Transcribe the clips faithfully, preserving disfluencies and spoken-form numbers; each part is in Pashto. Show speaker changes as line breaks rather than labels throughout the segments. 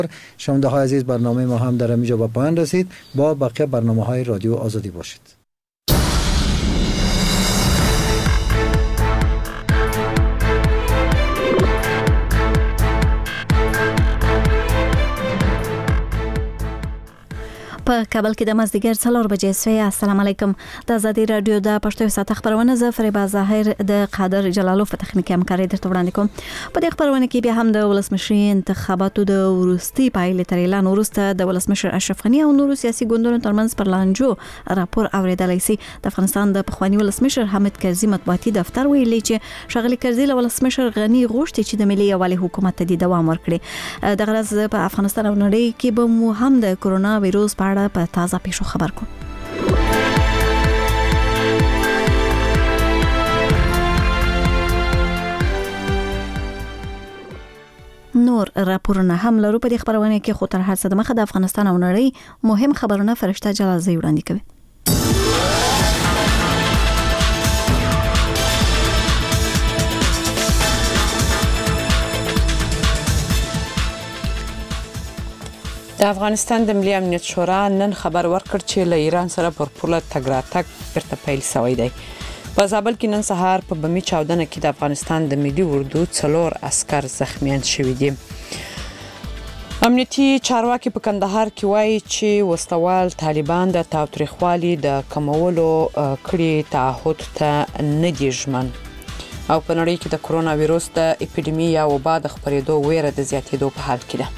شنونده های عزیز، برنامه ما هم در اینجا به پایان رسید. با بقیه برنامه های رادیو آزادی باشید.
په کابل کې د مازدیګر څلور بجې سوی. السلام علیکم. د آزادي رادیو د پښتو ساعت خبرونه زه فریبا ظاهر د قادر جلالو په تخنیکي همکاري درته وړاندې کوم. په دې خبرونه کې بیا هم د ولسمشر انتخاباتو د وروستي پایلې تر اعلان وروسته د ولسمشر اشرف غنی او نورو سیاسي ګوندونو ترمنځ پر لانجو راپور اوریدلای شي. د افغانستان د پخوانی ولسمشر حامد کرزي مطبوعاتي دفتر ویلي چې ښاغلي کرزي له ولسمشر غنی غوښتي چې د ملي یووالي حکومت ته دوام ورکړي. د غرض په افغانستان او نړۍ کې به مو هم د کورونا وایروس په په تازه پیښو خبر کوم. نور راپورونه هم لرو په دې خبرونه کې، خو تر هر څه د مخه د افغانستان او نړۍ مهم خبرونه فرشته جلالزی وړاندې کوي.
د افغانستان د ملي امنیت شورا نن خبر ورکړ چې له ایران سره پر پوله تګ راتګ بیرته پیل شوی دی. په زابل کې نن سهار په بمی چاودنه کې د افغانستان د ملي اردو څلور عسكر زخمیان شوي دي. امنیتي چارواکي په کندهار کې وایي چې وسوال طالبان د تاوتریخوالي د کمولو کړي تعهد ته نه دي ژمن. او په نړۍ کې د کورونا وایروس د اپیډیمي یا وبا د خپرېدو ویره د زیاتېدو په حال کې ده.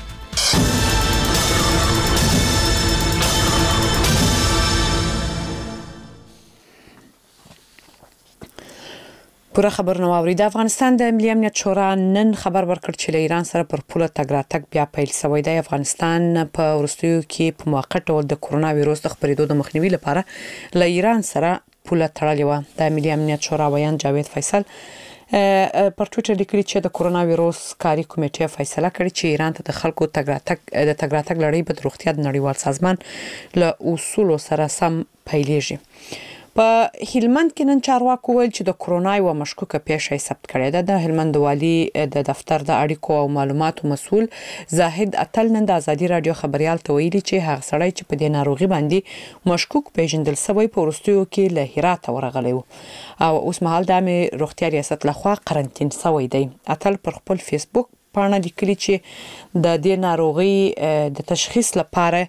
پوره خبر نو اوري. د افغانستان د ملي امنیت شورا نن خبر ورکړ چې له ایران سره پر پوله تګ راتګ بیا پیل شوی دی. افغانستان په وروستیو کې په موقت ډول د کورونا وایروس د خپرېدو د مخنیوي لپاره له ایران سره پوله تړلې و. د ملي امنیت شورا ویان جاوید فیصل پر ټویټر لیکلي چې د کورونا وایروس کاري کمیټې فیصله کړې چې ایران ته د خلکو تګ راتګ د تګ راتګ لړۍ په روغتیا د نړیوال سازمان له اصولو سره سم پیلېږي. په هلمند کې نن چارواکو ویل چې د کورونا یو مشکوکه پیښه ثبت کړې ده. د هلمند والي د دفتر د اړیکو او معلوماتو مسؤل زاهد اتل نن د آزادي رادیو خبريال ته ویلي چې هغه سړی چې په دې ناروغي باندې مشکوک پیژندل شوی په وروستیو کې له هرات ورغلی و او اوس مهال د عامه روغتیا ریاست لخوا قرنطین شوی دی. اتل پر خپل فیسبوک باندې لیکلي چې د دې ناروغي د تشخیص لپاره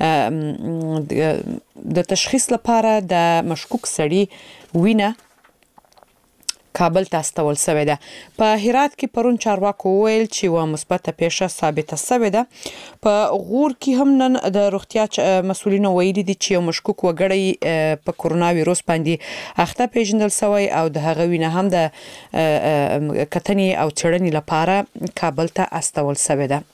د تشخیص لپاره د مشکوک سړي وینه کابل ته استول شوې ده. په هرات کې پرون چارواکو ویل چې و مثبت پیښه ثابته شوې ده. په غور کې هم نن د روغتیا مسؤلینو ویلي دي چې یو مشکوک وګړی په کورونا وایروس باندې اخته پیژندل شوی او د هغه وینه هم د کتنې او څېړنې لپاره کابل ته استول شوې ده.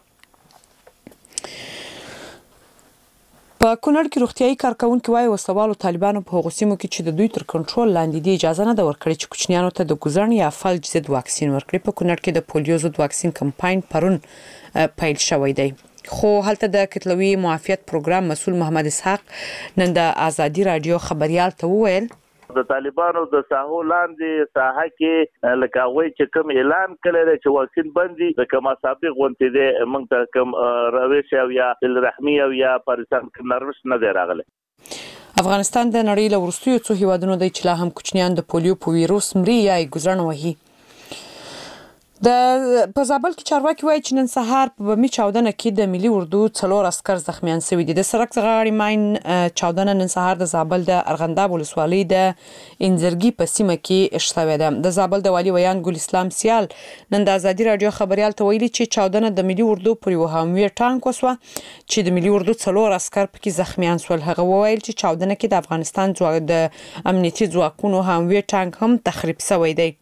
په کونړ کې روغتيایي کارکونکو وايي وسوالو طالبانو په هغو سیمو کې چې د دوی تر کنټرول لاندې دي اجازه نه ورکړي چې کوچنیانو ته د ګوزن یا فلج ضد واکسین ورکړي. په کونړ کې د پولیو ضد واکسین کمپاین پرون پیل شوی دی. خو هلته د کتلوي معافیت پروګرام مسؤل محمد اسحاق نن د آزادي رادیو خبريال ته وویل
د طالبانو د ساحو لاندې ساحه کې لکه وایي چې کوم اعلان کړی چې واکسین بندي د کما سابق غونټې دي موږ ته کوم رويش او یا الرحمي او یا پاکستان کې نرمش نه دی راغلی.
افغانستان د نړۍ له وروستیو څو هیوادونو دی چې لا هم کوچنیان د پولیو په وایروس مري یا ګوزن وهي. د په زابل کې چارواکي وایي چې نن سهار په بمی چاودنه کې د ملي اردو څلور عسكر زخمیان شوي دي. د سړک غاړې ماین چاودنه نن سهار د زابل د ارغنداب ولسوالۍ د انځرګي په سیمه کې شوې ده. د زابل د والي ویان ګل اسلام سیال نن د آزادي رادیو خبريال ته ویلي چې چاودنه د ملي اردو پر یو هموي ټانک وسوه چې د ملي اردو څلور عسكر پکې زخمیان شول. هغه وویل چې چاودنه کې د افغانستان ځواک د امنیتي ځواکونو هموي ټانک هم تخریب شوی دی.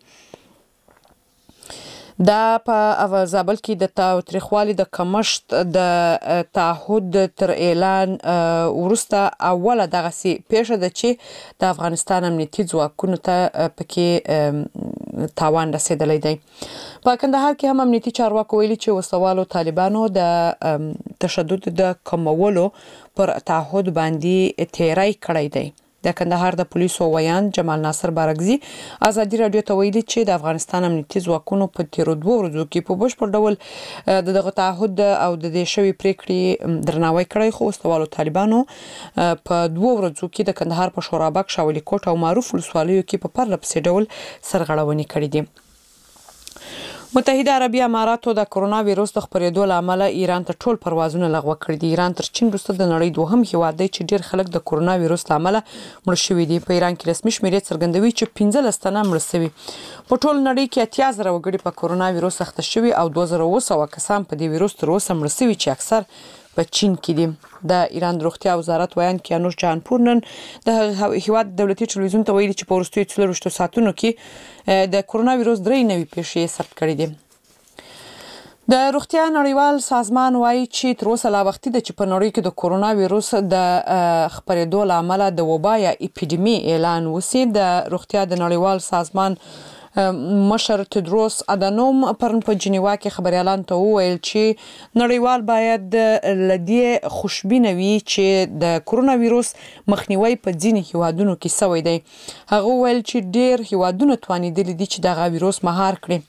دا په زابل کې د تاوتریخوالي د کمښت د تعهد تر اعلان وروسته اوله دغه سي پیښه ده چې د افغانستان امنیتي ځواکونو ته پکې تاوان رسیدلی دی. په کندهار کې هم امنیتي چارواکو ویلي چې وسوالو طالبانو د تشدد د کمولو پر تعهد باندې تیری کړی دی. د کندهار د پولیسو ویان جمال ناصر بارګزي ازادي رادیو ته ویلي چې د افغانستان امنیتي ځواکونو په تیرو دوه ورځو کې په بشپړ ډول دغه تعهد او د دې شوی پریکړې درناوی کړی، خو استوالو طالبانو په دوه ورځو کې د کندهار په شورابک، شاولی کوټ او معروف ولسوالیو کې په پرله پسې ډول سرغړونې کړې دي. متحده عربي اماراتو د کرونا وایروس د خپرېدو لامل ایران ته ټول پروازونه لغوه کړي دي. ایران تر چین وروسته د نړۍ دوهم هیواد دی چې ډیر خلک د کرونا وایروس لامل مړ شوي دي. په ایران کې رسمي شمیرې څرګندوي چې پنځلس تنه مړ شوي. په ټول نړۍ کې اتیا زره وګړي په کرونا وایروس اخته شوي او دوه زره اوه سوه کسان په دې وایروس تر اوسه مړ شوي چې اکثر په چین کې دي. د ایران د روغتیا وزارت ویان کیانوش جهانپور نن د هیواد دولتي ټلویزیون ته ویلي چې په وروستیو څلورویشتو ساعتونو کې د کرونا وایروس درې نوي پیښې ثبت کړي دي. د روغتیا نړیوال سازمان وایي چې تر اوسه لا وختي ده چې په نړۍ کې د کرونا وایروس د خپرېدو لامل د وبا یا اپیډمي اعلان وسی. د روغتیا د نړیوال سازمان مشر تدروس ادانوم پرون په جنیوا کې خبريالان ته وویل چې نړیوال باید لدی خوشبینه وي چې د کرونا وایروس مخنیوي په ځینې هیوادونو کې سوی دی. هغه ویل چې ډیر هیوادونه توانیدل دي چې دغه وایروس مهار کړي.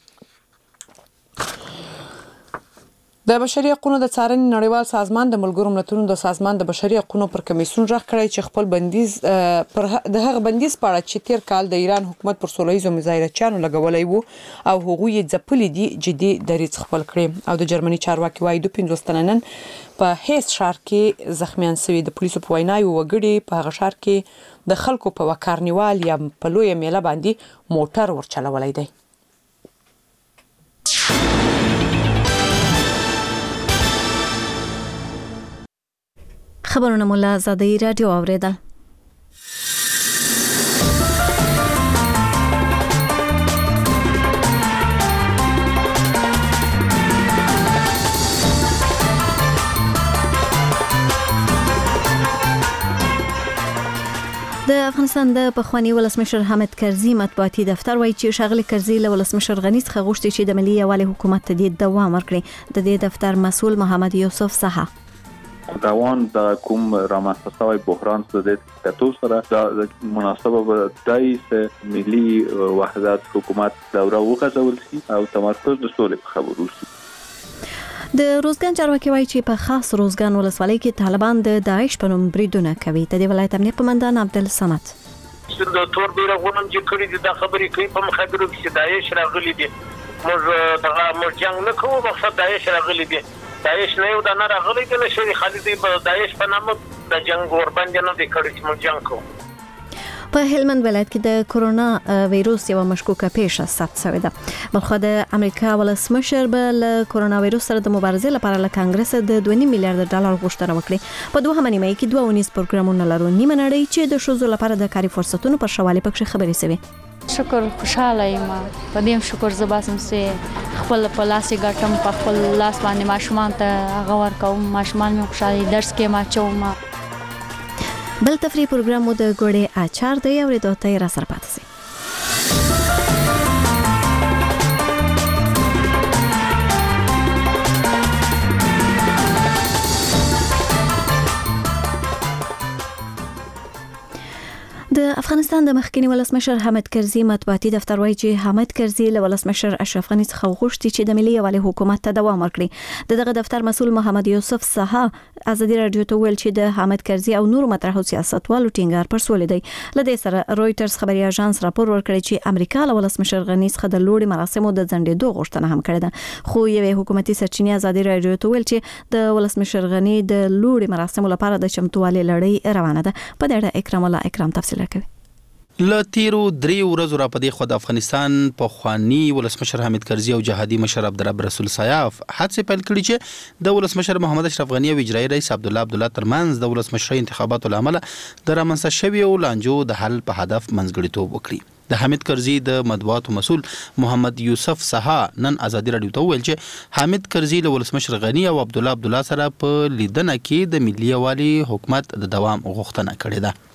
د بشري حقوقو د څارنې نړیوال سازمان د ملګرو ملتونو د سازمان د بشري حقوقو پر کمیسیون راغ کړی چې خپل بندیز پر د هغه بندیز په اړه چې تیر کال د ایران حکومت پر سولهییزو مظاهرچیانو لګولای وو او هغوی ځپلي دي جدي دریځ خپل کړي. او د جرمني چارواکي وایي د پنځوس تنه نن په هیڅ شهر کې زخمیان شوي. د پولیسو په وینا یو وګړي په هغه شهر کې د خلکو په وکارنیوال یا په لوی میله باندې موټر ورچلولای دی.
خبرونه مولا زاده رادیو اوریدل. د افغانستان د پخوانی ولسمشر حامد کرزي مطبوعاتي دفتر وایي چې ښاغلي کرزي له ولسمشر غني څخه غوښتي چې د ملي یووالي حکومت ته د دوام ورکړي. د دې دفتر مسؤل محمد یوسف سها
روان د کوم رامنځته شوی بحران سره د کتو سره د مناسبه به دایسه ملي وحدت حکومت دوره وغځول شي او تمرکز د سولې په خبرو شي.
د روزګان چارواکي وایي چې په خاص روزګان ولسوالۍ کې طالبان د داعش په نوم بریدونه کوي. د دې ولایت امنیت قومندان عبدالصمد
د تور بیرغونم چې کړي دي د خبرې کوي په مخابرو کې داعش راغلي دي. موږ دغه موږ جنگ نه کوو، مقصد داعش راغلي دي. داعش نه یو د نه راغلي دي نه شي خالد په داعش په نامه د جنگ ور باندې نه دي کړی چې موږ جنگ کوو.
په هلمند ولایت کې د کرونا وایروس یو مشکوکه پیښه ثبت شوې ده. بلخو د امریکا ولسمشر به له کرونا وایروس سره د مبارزې لپاره له کانګرس د دوه نیم میلیارډ ډالر غوښتنه وکړي. په دوه نیمه کې دوه ونیس پروګرامونه لرو. نیمه نړۍ چې د شوزو لپاره د کاري فرصتونو پر شوالي پکې خبرې سوي.
شکر خوشاله یم په دې شکر زباسم سه خپل په لاس ګټم په خپل لاس باندې ماشومان ته هغه ورکوم. ماشومان مې خوشاله درس کې ما چوم. بل تفریح پروګرام مو د ګوړې اچار دی او د دوته را سره پاتې سي. د افغانستان د مخکنی ولسمشر حامد کرزي مطبوعاتي دفتر وایي چې حامد کرزي له ولسمشر اشرف غني څخه غوښتي چې د ملي یووالي حکومت ته دوام ورکړي. دغه دفتر مسؤل محمد یوسف سها ازادي رادیو ته ویل چې د حامد کرزي او نور مطرحو سیاستوالو ټینګار پر سولې دی. لدې سره رويټرز خبري اژانس راپور ورکړی چې امریکا له ولسمشر غني څخه د لوړي مراسمو د ځنډېدو غوښتنه هم کړې ده. خو یوه حکومتي سرچینه ازادي رادیو ته ویل چې د ولسمشر غني د لوړي مراسمو لپاره د چمتووالي لړۍ روانه ده. په دې اړه اکرام الله اکرام تفصیل کوي.
له تیرو درې ورځو را پدې خو د افغانستان په خواني ولسمشر حامد کرزي او جهادي مشر عبدالرب رسول سیاف حادثه پیل کړي چې د ولسمشر محمد اشرف غني او اجرایي رئیس عبدالله عبدالله ترمنځ د ولسمشر انتخاباتو لامل د رامنځته شویو لانجو د حل په هدف منځګړیتوب وکړي. د حامد کرزي د مطبوعاتو مسؤل محمد یوسف سها نن ازادي رادیو ته ویل چې حامد کرزي له ولسمشر غني او عبدالله عبدالله سره په لیدنه کې د ملي یووالي حکومت د دوام غوښتنه کړې ده.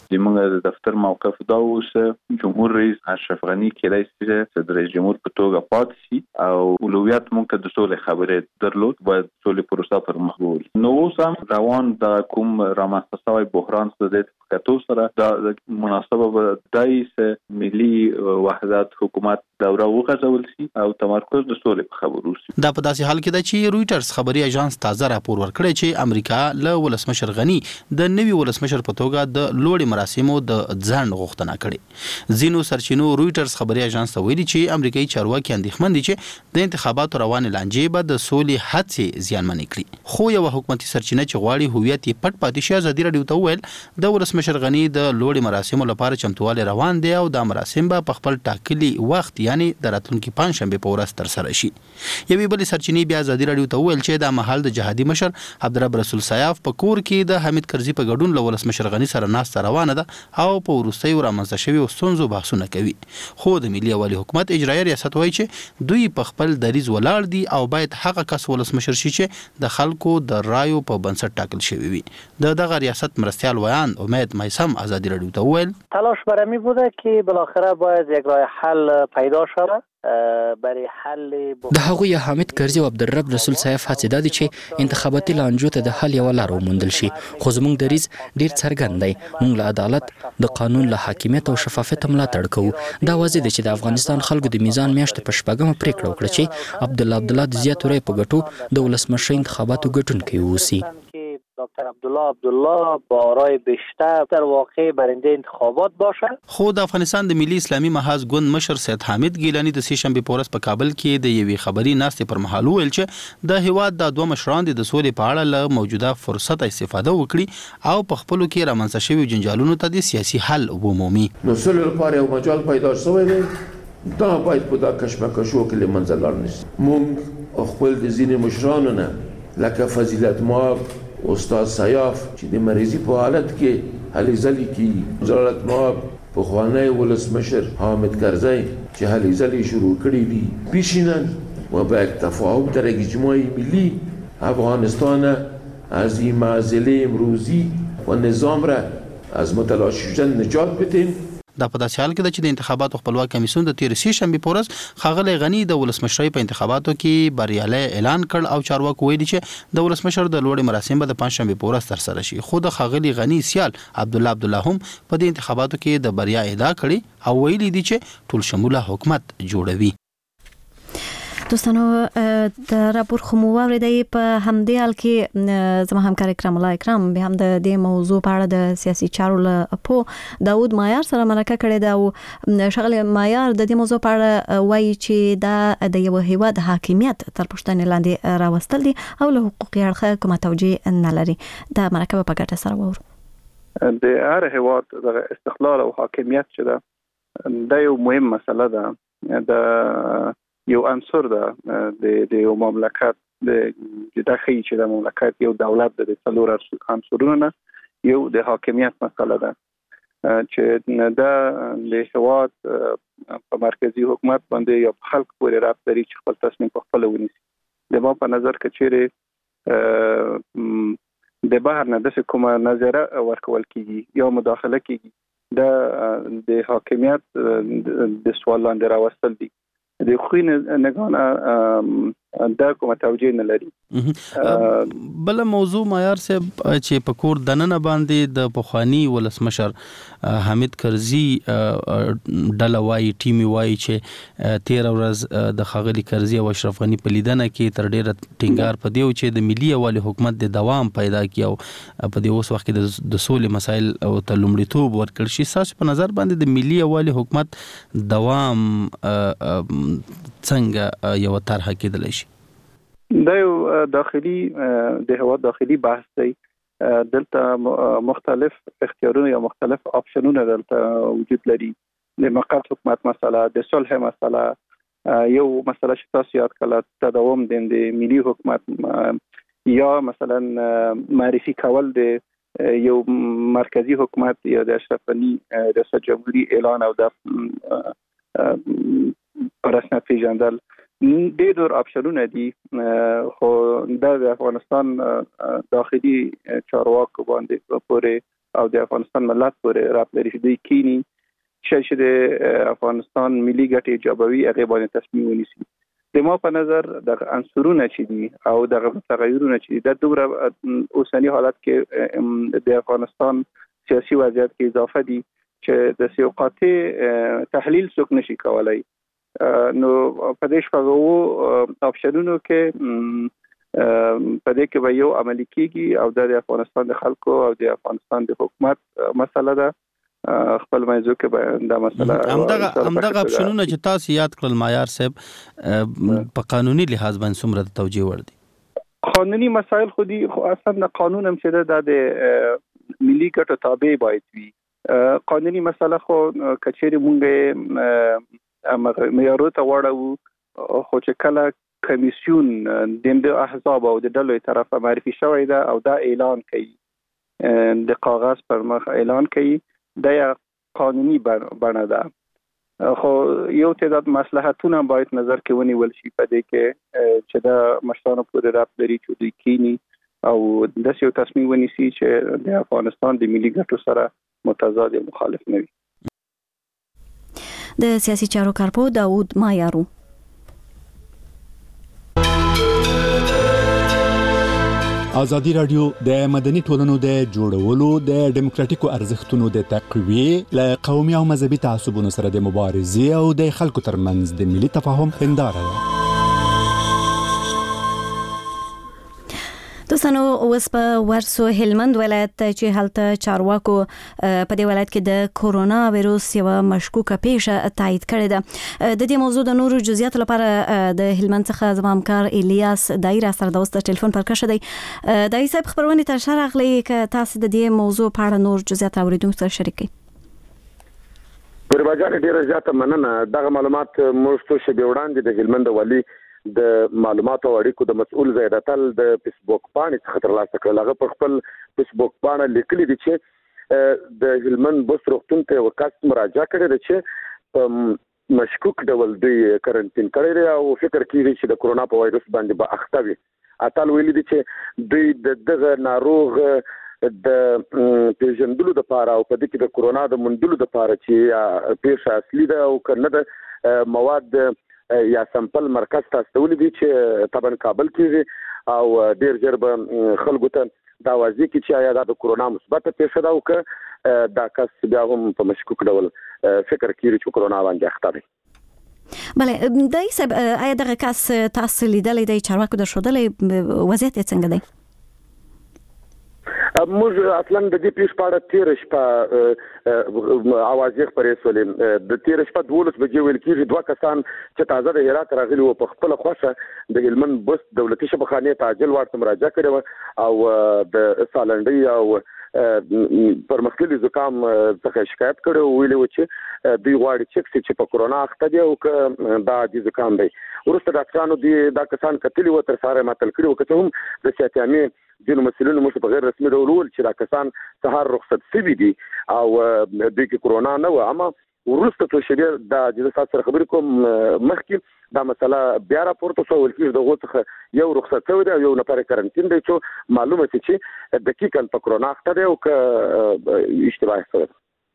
زموږ د دفتر موقف دا اوس جمهور رئیس اشرف غنی کېدای شي چې د رئیس جمهور په توګه پاتې شي او اولویت موږ ته د سولې خبرې درلود باید سولې پروسه پر مخ وړي. نو اوس هم روان د کوم رامنځته شوی بحران څخه د کتو سره د مناسبه به دای چې ملي وحدت حکومت دوره وغځول شي او تمرکز د سولې په خبرو شي.
دا په داسې حال کې ده چې رويټرز خبري اژانس تازه راپور ورکړی چې امریکا له ولسمشر غنی د نوي ولسمشر په توګه د لوړې مراسمو د ځنډ غوښتنه کړې. ځینو سرچینو رويټرز خبري اژانس ته ویلي چې امریکایي چارواکي اندېښمن دي چې د انتخاباتو روانې لانجې به د سولې هڅې زیانمنې کړي. خو یو حکومتي سرچینه چې غواړي هویت یې پټ پاتې شي ازادي راډیو ته وویل د ولسمشر غنی د لوړې مراسمو لپاره چمتووالی روان دی او دا مراسم به په خپل ټاکلي وخت یعنی د راتلونکي پنځشنبه په ورځ ترسره شي. یوې بلې سرچینې بیا ازادي راډیو ته وویل چې دا مهال د جهادي مشر عبدالرب رسول سیاف په کور کې د حمید کرزي په ګډون له ولسمشر غنی سره ناسته روانه ده او په وروستیو رامنځته شویو ستونزو بحثونه کوي. خو د ملي یووالي حکومت اجرایي ریاست وایي چې دوی په خپل دریځ ولاړ دي او باید هغه کس ولسمشر شي چې د خلکو د رایو په بنسټ ټاکل شوی وي. د دغه ریاست مرستیال ویان امید میسم ازادي راډیو ته وویل
تلاش برمی بوده که بالاخره باید یک راه حل پیدا شود برای حل
د هغوی حامد کرزي او عبدالرب رسول سیاف هڅې دا دي چې انتخاباتي لانجو ته د حل یوه لار وموندل شي. خو زموږ دریځ ډیر څرګند دی. موږ له عدالت د قانون له حاکمیت او شفافیت ملاتړ کوو. دا واضح دی چې د افغانستان خلکو د میزان میاشتې په شپږمه پریکړه وکړه چې عبدالله عبدالله د زیاتو رایو په ګټو د ولسمشر انتخاباتو ګټونکی واوسي.
دکتر عبدالله عبدالله با آرای بیشتر در واقع برنده انتخابات باشد.
خو د افغانستان د ملي اسلامي محاذ ګوند مشر سید حامد ګیلانی د سې شنبې په ورځ په کابل کې د یوې خبري ناستې پر مهال وویل چې د هیواد د دوه مشران د سولې په اړه له موجوده فرصت استفاده وکړي او په خپلو کې رامنځته شوي جنجالونو ته د سیاسي حل ومومي.
نو سولې لپاره یو مجال پیدا شوی دی. دا باید په دا کشمکشو کې له منځه لاړ نشي. موږ خپل د ځینې مشرانو نه لکه فضیلت مآب استاد سیاف چې د مریضي په حالت کې هلې ځلې کې وزارت مآب پخوانی ولسمشر حامد کرزی چې هلې ځلې شروع کړي دي بشینن و به یک تفاهم در اجتماعی ملی افغانستان از این معضله امروزی و نظام را از متلاشی شدن نجات بدیم.
دا په داسې حال کې ده چې د انتخاباتو خپلواک کمیسیون د تیر سې شنبې په ورځ ښاغلی غني د ولسمشرۍ په انتخاباتو کې بریالی اعلان کړ او چارواکو ویلي چې د ولسمشر د لوړې مراسم به د پنځشنبې په ورځ ترسره شي. خو د ښاغلي غني سیال عبدالله عبدالله هم په دې انتخاباتو کې د بریا ادعا کړې او ویلي دي چې ټول شموله حکومت جوړوي.
دوستانو د راپور خو مو واوریدئ. په همدې حال کې زما همکار اکرام الله اکرام به هم د دې موضوع په اړه د سیاسي چارو له په داود مایار سره مرکه کړې ده او شغله مایار د دې موضوع په اړه وایي چې دا د یو هیواد حاکمیت تر پوښتنې لاندې راوستل دي او له حقوقي اړخه کومه توجیه نه لري. دا مرکه په ګټه سره وورو.
د هر هیواد د استقلال او حاکمیت چې ده دا یو مهم مسله ده. د یو عنصر ده د د یو مملکت د داخلي چې د مملکت یو دولت د څلور عنصرونو نه یو د حاکمیت مسله ده چې دا د هیواد په مرکزی حکومت باندې یو خلک پورې رابط لري چې خپل تصمیم په خپل ونیسي. د ما په نظر کې چیرې د بهر نه د کومه نظره ورکول کیږي یا مداخله کیږي دا د حاکمیت د سوال لاندې راوستل دي. د خو نه دا کومه توجیه نه لري.
بل موضوع معیار صاحب چې په کور دننه باندې د پخوانی ولسمشر حامد کرزي ډله وایي ټیمي وایي چې تیر ورځ د ښاغلي کرزي او اشرف غني په لیدنه کې تر ډیره ټینګار په دیو چې د ملي یووالي حکومت د دوام پیدا کی او په دې اوس وخت کې د سولې مسایل او ته لومړیتوب ورکړل شي. تاسو په نظر باندې د ملي یووالي حکومت دوام څنګه یو طرح کېدلی شي؟
دا یو داخلي د هیواد داخلي بحث دی. دلته مختلف اختیارونه یا مختلف اپشنونه دلته وجود لري. د مقاط حکومت مسله، د صلح مسله، یو مسله چې تاسو یاد کړل تداوم د ملي حکومت یا مثلا معرفي کول د یو مرکزی حکومت یا د اشرف غني ریاست جمهوریت اعلان او د رسمیت پیژندل. ډېر ډېر اپشنونه دي خو د افغانستان داخلي چارواکو باندې پورې او د افغانستان ملت پورې رابطه لري د کینی چې د افغانستان ملي ګټې جوابوي هغه باندې تصمیم ونیسي. د ما په نظر د عنصرونه چې دي او د تغیرونه چې دي د دومره اوسنی حالت کې د افغانستان سیاسي وضعیت کې اضافه دي چې د سیاقاتي تحلیل څوک نشي کولای. نو په دې شپږو اپشنونو کې په دې کې به یو عملي کیږي او د افغانستان د خلکو او د افغانستان د حکومت مسله ده. خپل موضوع کې دا مسله
همدغه همدغه اپشنونه چې تاسو یاد کړل معیار صاحب په قانوني لحاظ باندې څومره توجیه ور دي؟
قانوني مسایل خو دي خو اصلا قانون هم چې د ملي ګټو تابع باید وي. قانوني مسله خو کچېری مونږه معیارو ته وړو خو چې کله کمیسیون د احزاب او د ډلو طرفه معرفي شوی ده او دا اعلان کوي د کاغذ پر مخ اعلان کوي دا قانوني بڼه ده. خو یو تعداد مصلحتونه باید نظر کې ونیول شي په دې کې چې دا مشرانو پورې رابطه لري چې دوی کینی او د یو تصمیم ونیسي چې د افغانستان د ملي ګټو سره متضاد مخالف نه وي.
د سیاسي چارو کارپو داود مایارو.
ازادي رادیو د مدني ټولنو د جوړولو د ډیموکراتیکو ارزښتونو د تقویې له قومي او مذهبي تعصبونو سره د مبارزې او د خلکو ترمنځ د ملي تفاهم هنداره ده.
دوستانو اوس په ورسو هلمند ولایت چې هلته چارواکو په دې ولایت کې د کورونا وایروس یو مشکوکه پیښه تایید کړې ده. د دې موضوع د نورو جزئیات لپاره د هلمند څخه زموږ همکار الیاس دایره سره د اوس د ټلیفون پر کښه دی. دای صاحب خبرونه تر شا راغلي ک تاسو د دې موضوع په اړه نور جزئیات اوریدونکو سره شریک کړئ.
پرباجان ډیره زیاته مننه. دغه معلومات موږ ته شبي وړاندې د هلمند والي د معلوماتو اړیکو د مسؤل زیداتل د فیسبوک باندې څخه ترلاسه کړل. هغه په خپل فیسبوک باندې لیکلي دي چې د هلمند بوس روغتون ته وکاس مراجعه کړې ده چې مشکوک ډول دی کارانتین کړی او فکر کوي چې د کورونا په وایروس باندې به اخته وي. اتل ویلي دي چې دوی د دغه ناروغ د پیژندلو لپاره او په دې کې د کورونا د مندلو لپاره چې پیښه اصلي ده او کنه د مواد یا سمپل مرکز ته استولې دي چې طبعا کابل کې او ډیر ژر به خلکو ته دا واضح کی چې آیا د کورونا مثبت پیښه ده او که دا کس بیا هم په مشکوک ډول فکر کوي چې کورونا باندې اخته دی.
بله دای صاحب آیا دغه کس تاسو لیدلې دی چارواکو د شودلې وضعیت څنګه دی؟
موږ اصلا د دې پیښ په اړه تیر شپه اوازې خبرې سولې د تیر شپه دولس بجې ویل کېږي دوه کسان چې تازه د هرات راغلي وو په خپل خوښه د هلمند بوس دولتي شبخانې ته عاجل ورته مراجعه کړې او د سالنډي او پرمختللي زکام څخه شکایت کړو ویلي و چې دوی غواړي چې په کورونا اخته دي او که دا د زکام دی. ورسته ډاکټرانو دی دا کسان کتلی و تر سره ماتل کړي او که هم د سیاتامي ځینو مسلمانانو مو په غیر رسمي ډول ول چې دا کسان سهار رخصت شوي دي او د کې کورونا نه و. اما ورسته تو شبیر د جزا سره خبرې کوم مخکې دا مسله بیا راپورته شو ول کې دغه څخه یو رخصت شوی دی یو نفر کارانتین دی چې معلومه شي چې دقیقاً په کورونا اخته دی او که اشتباه شوی.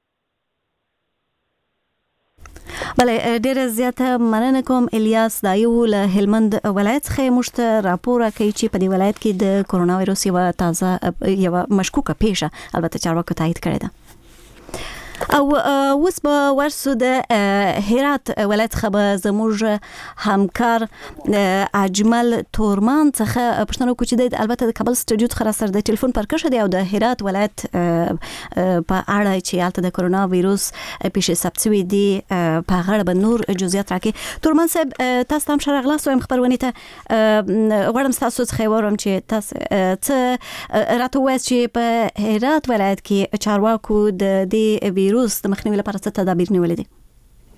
بله ډیره زیاته مننه کوم الیاس دایو له هلمند ولایت څخه موږ راپور کوي چې په دې ولایت کې د کورونا وایروس یو تازه یو مشکوکه پیښه البته چارواکو تایید کړې ده. او اوس به ورسو د هرات ولایت څخه زموږ همکار اجمل تورمان څخه پښتنو کوچ دی البته د کابل سټوډیو څخه سره د ټلیفون پر کښه دی او د هرات ولایت په اړه چې البته د کورونا وایروس پیښه ثبت شوې دي په اړه به نور جزئیات راکې. تورمان صاحب تاسو هم شرغلا سوم خبرونه ته غواړم تاسو څخه وورم چې تاسو څه راته وایي چې په هرات ولایت کې چارواکو د دې ویروس د مخنیوي لپاره څه تدابیر نیولې دي؟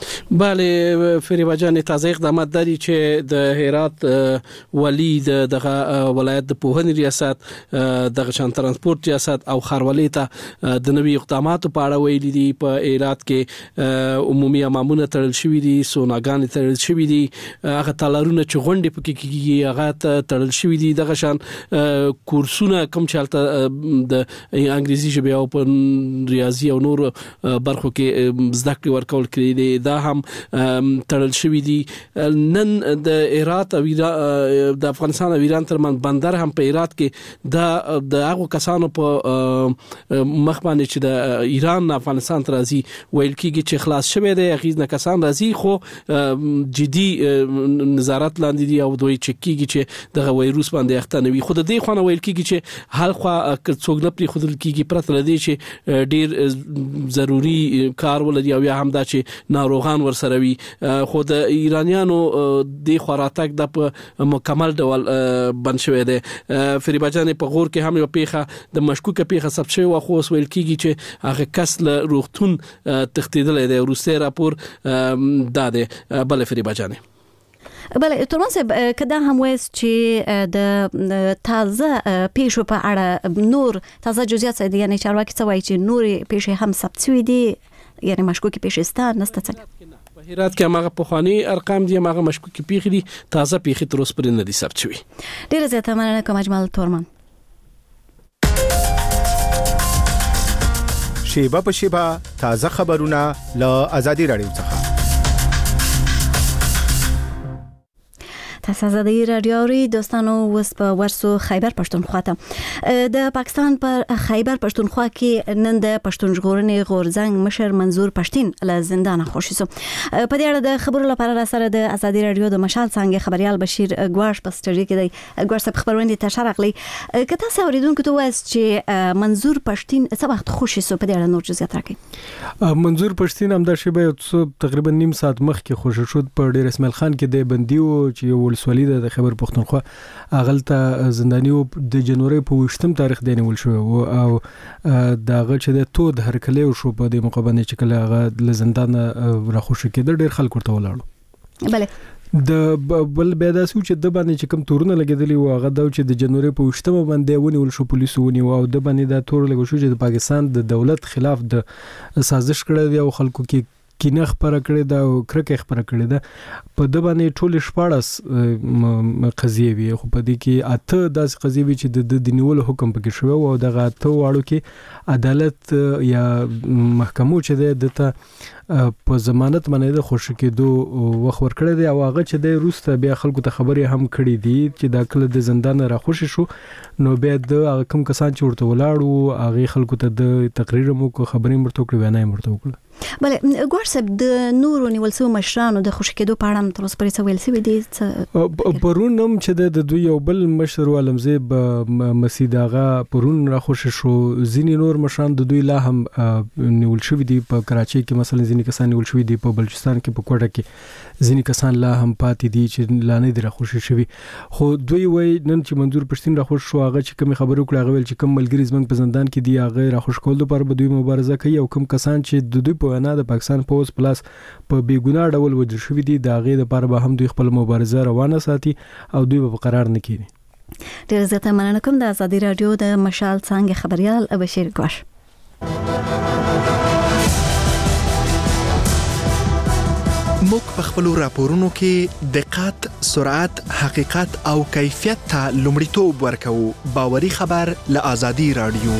بله فریبا جان تازه اقدامات دي چې د هرات ولی دغه ولایت د پوهنې ریاست دغه شان ترانسپورت ریاست او خاروالۍ ته د نوي اقداماتو په اړه ویلي دي. په هرات کې عمومي امامونه تړل شوي دي، سوناګان تړل شوي دي، هغه تالارونه چې غونډې پکې کیږي هغه تړل شوي دي. دغه شان کورسونه کوم چالت د انګریزي ژبه او په ریاضي او نور برخو کې زده کړې ورکول کړي دي، دا هم تړل شوی دي. نن د هرات او د افغانستان او ایران ترمن بندر هم په هرات کې د د هغه کسانو په مخ باندې چې د ایران نه افغانستان ته راځي ویل کېږي چې خلاص شوی دی، هغه نه کسان راځي خو جدي نظارت لاندې دي او دوی چک کېږي چې د وایروس باندې اخته نه وي. خو د دې خو نه ویل کېږي چې حل خو څوک نه پرې خودل کېږي پرته لدی چې ډیر ضروری کار ولري او یا هم دا چې ناروغان سره وي. خو د ایرانیانو د خوراتک د مکمل ډول بند شوی دی. فریبا جان په غور کې هم یو پیخه د مشکوکه پیخه ثبت شوی او خو ویل کېږي چې هغه کس له روغتون تښتیدلی دی. روسي راپور دا دی. بل فریبا جان
بله ترمن صاحب کدا هم وایس چې د تازه پیښو په اړه نور تازه جزئیات څه دي، یعنی چارواکي څه وایي چې نور پیښې هم ثبت شوي دي، یعنی مشکوکې پیښې ستا نسته څنګه؟
په هرات کې هغه پخوانی ارقام دي، هغه مشکوکې پیښې دي، تازه پیښې تر اوسه پرې نه دي ثبت شوي.
ډیره زیاته مننه کوم اجمل تورمن.
شیبه په شیبه تازه خبرونه له آزادي رادیو څخه.
تاسو د رادیو ری دوستانو وس په ورسو خیبر پښتونخوا ته د پاکستان پر خیبر پښتونخوا کې نن د پښتون ژغورنې غورځنګ مشر منظور پښتين له زندان خوشی سو. په دې اړه د خبرو لپاره را سره د ازادي رادیو د مشال څنګه خبريال بشیر ګواش په سټډي کې دی. ګواش په خبرونه ته شارغلی کته اوریدونکو ته واس چې منظور پښتين څه وخت خوشی سو، په دې اړه نور جزئیات راکړي.
منظور پښتين هم د شیبه تقریبا نیم ساعت مخکې خوشی شو په ډیر اسماعیل خان کې د بندیو چې ولسوالۍ د خیبر پښتونخوا اغلته زندانیو د جنوري په وشتم تاریخ دی نیول شو او داغه چې د تو د هرکلې شو په د مقابله چې کله هغه ل زندان راخوشي کېد ډیر خلک ورته ولاړو.
بله
د بل بيدا سو چې د باندې چې کوم تورونه لګیدلی و هغه د چې د جنوري په وشتم باندې ونیول شو پولیسو ونیو او د باندې د تور لګو شو چې د پاکستان د دولت خلاف د سازش کړی دی او خلکو کې کینه خبره کړې ده او کرکه خبره کړې ده. په د باندې ټول شپاړس قضیه وي، خو په دې کې اته داسې قضیه وي چې د د نیولو حکم پکې شوی او دغه اته واړو کې عدالت یا محکمو چې د ته په ضمانت باندې د خوشی کېدو وخت ورکړی دی او هغه چې د روسته بیا خلکو ته خبرې هم کړې دي چې دا کله د زندان را خوشی شو نو بیا د کوم کسان چې ورته ولاړو هغه خلکو ته د تقریر مو کو خبرې مرته کړې وینای مرته وکړه.
بله ګورسب د نورو نیول سو مشرانو د خوشی کېدو په اړه تر اوسه پرې څه ویل سوي دي؟
پرون هم چې د دوی یو بل مشر علمزیب مسعود آغا پرون را خوشی شو، ځینې نور مشران د دوی لا هم نیول شوي دي په کراچۍ کې، مثلا ځینې کسان نیول شوي دي په بلوچستان کې په کوټه کې، ځینې کسان لا هم پاتې دي چې لا نه دي را خوشی شوي. خو دوی وایي نن چې منظور پښتين را خوش شو هغه چې کوم خبرو کړه هغه ویل چې کوم ملګری زمنګ په زندان کې دی هغه را خوش کول لپاره به دوی مبارزه کوي او کوم کسان چې د دوی په وینا د پاکستان پوز پلاس په بیګناه ډول وجل شوی دي دا غي د لپاره به هم دوی خپل مبارزه روانه ساتي او دوی به قرار نه کینی.
ډیر زیاته مننه کوم د ازادي رادیو د مشال څنګه خبريال بشیر ګواش.
موږ په خپل راپورونو کې دقت، سرعت، حقیقت او کیفیت ته لومړیتوب ورکوو. باوري خبر له ازادي رادیو.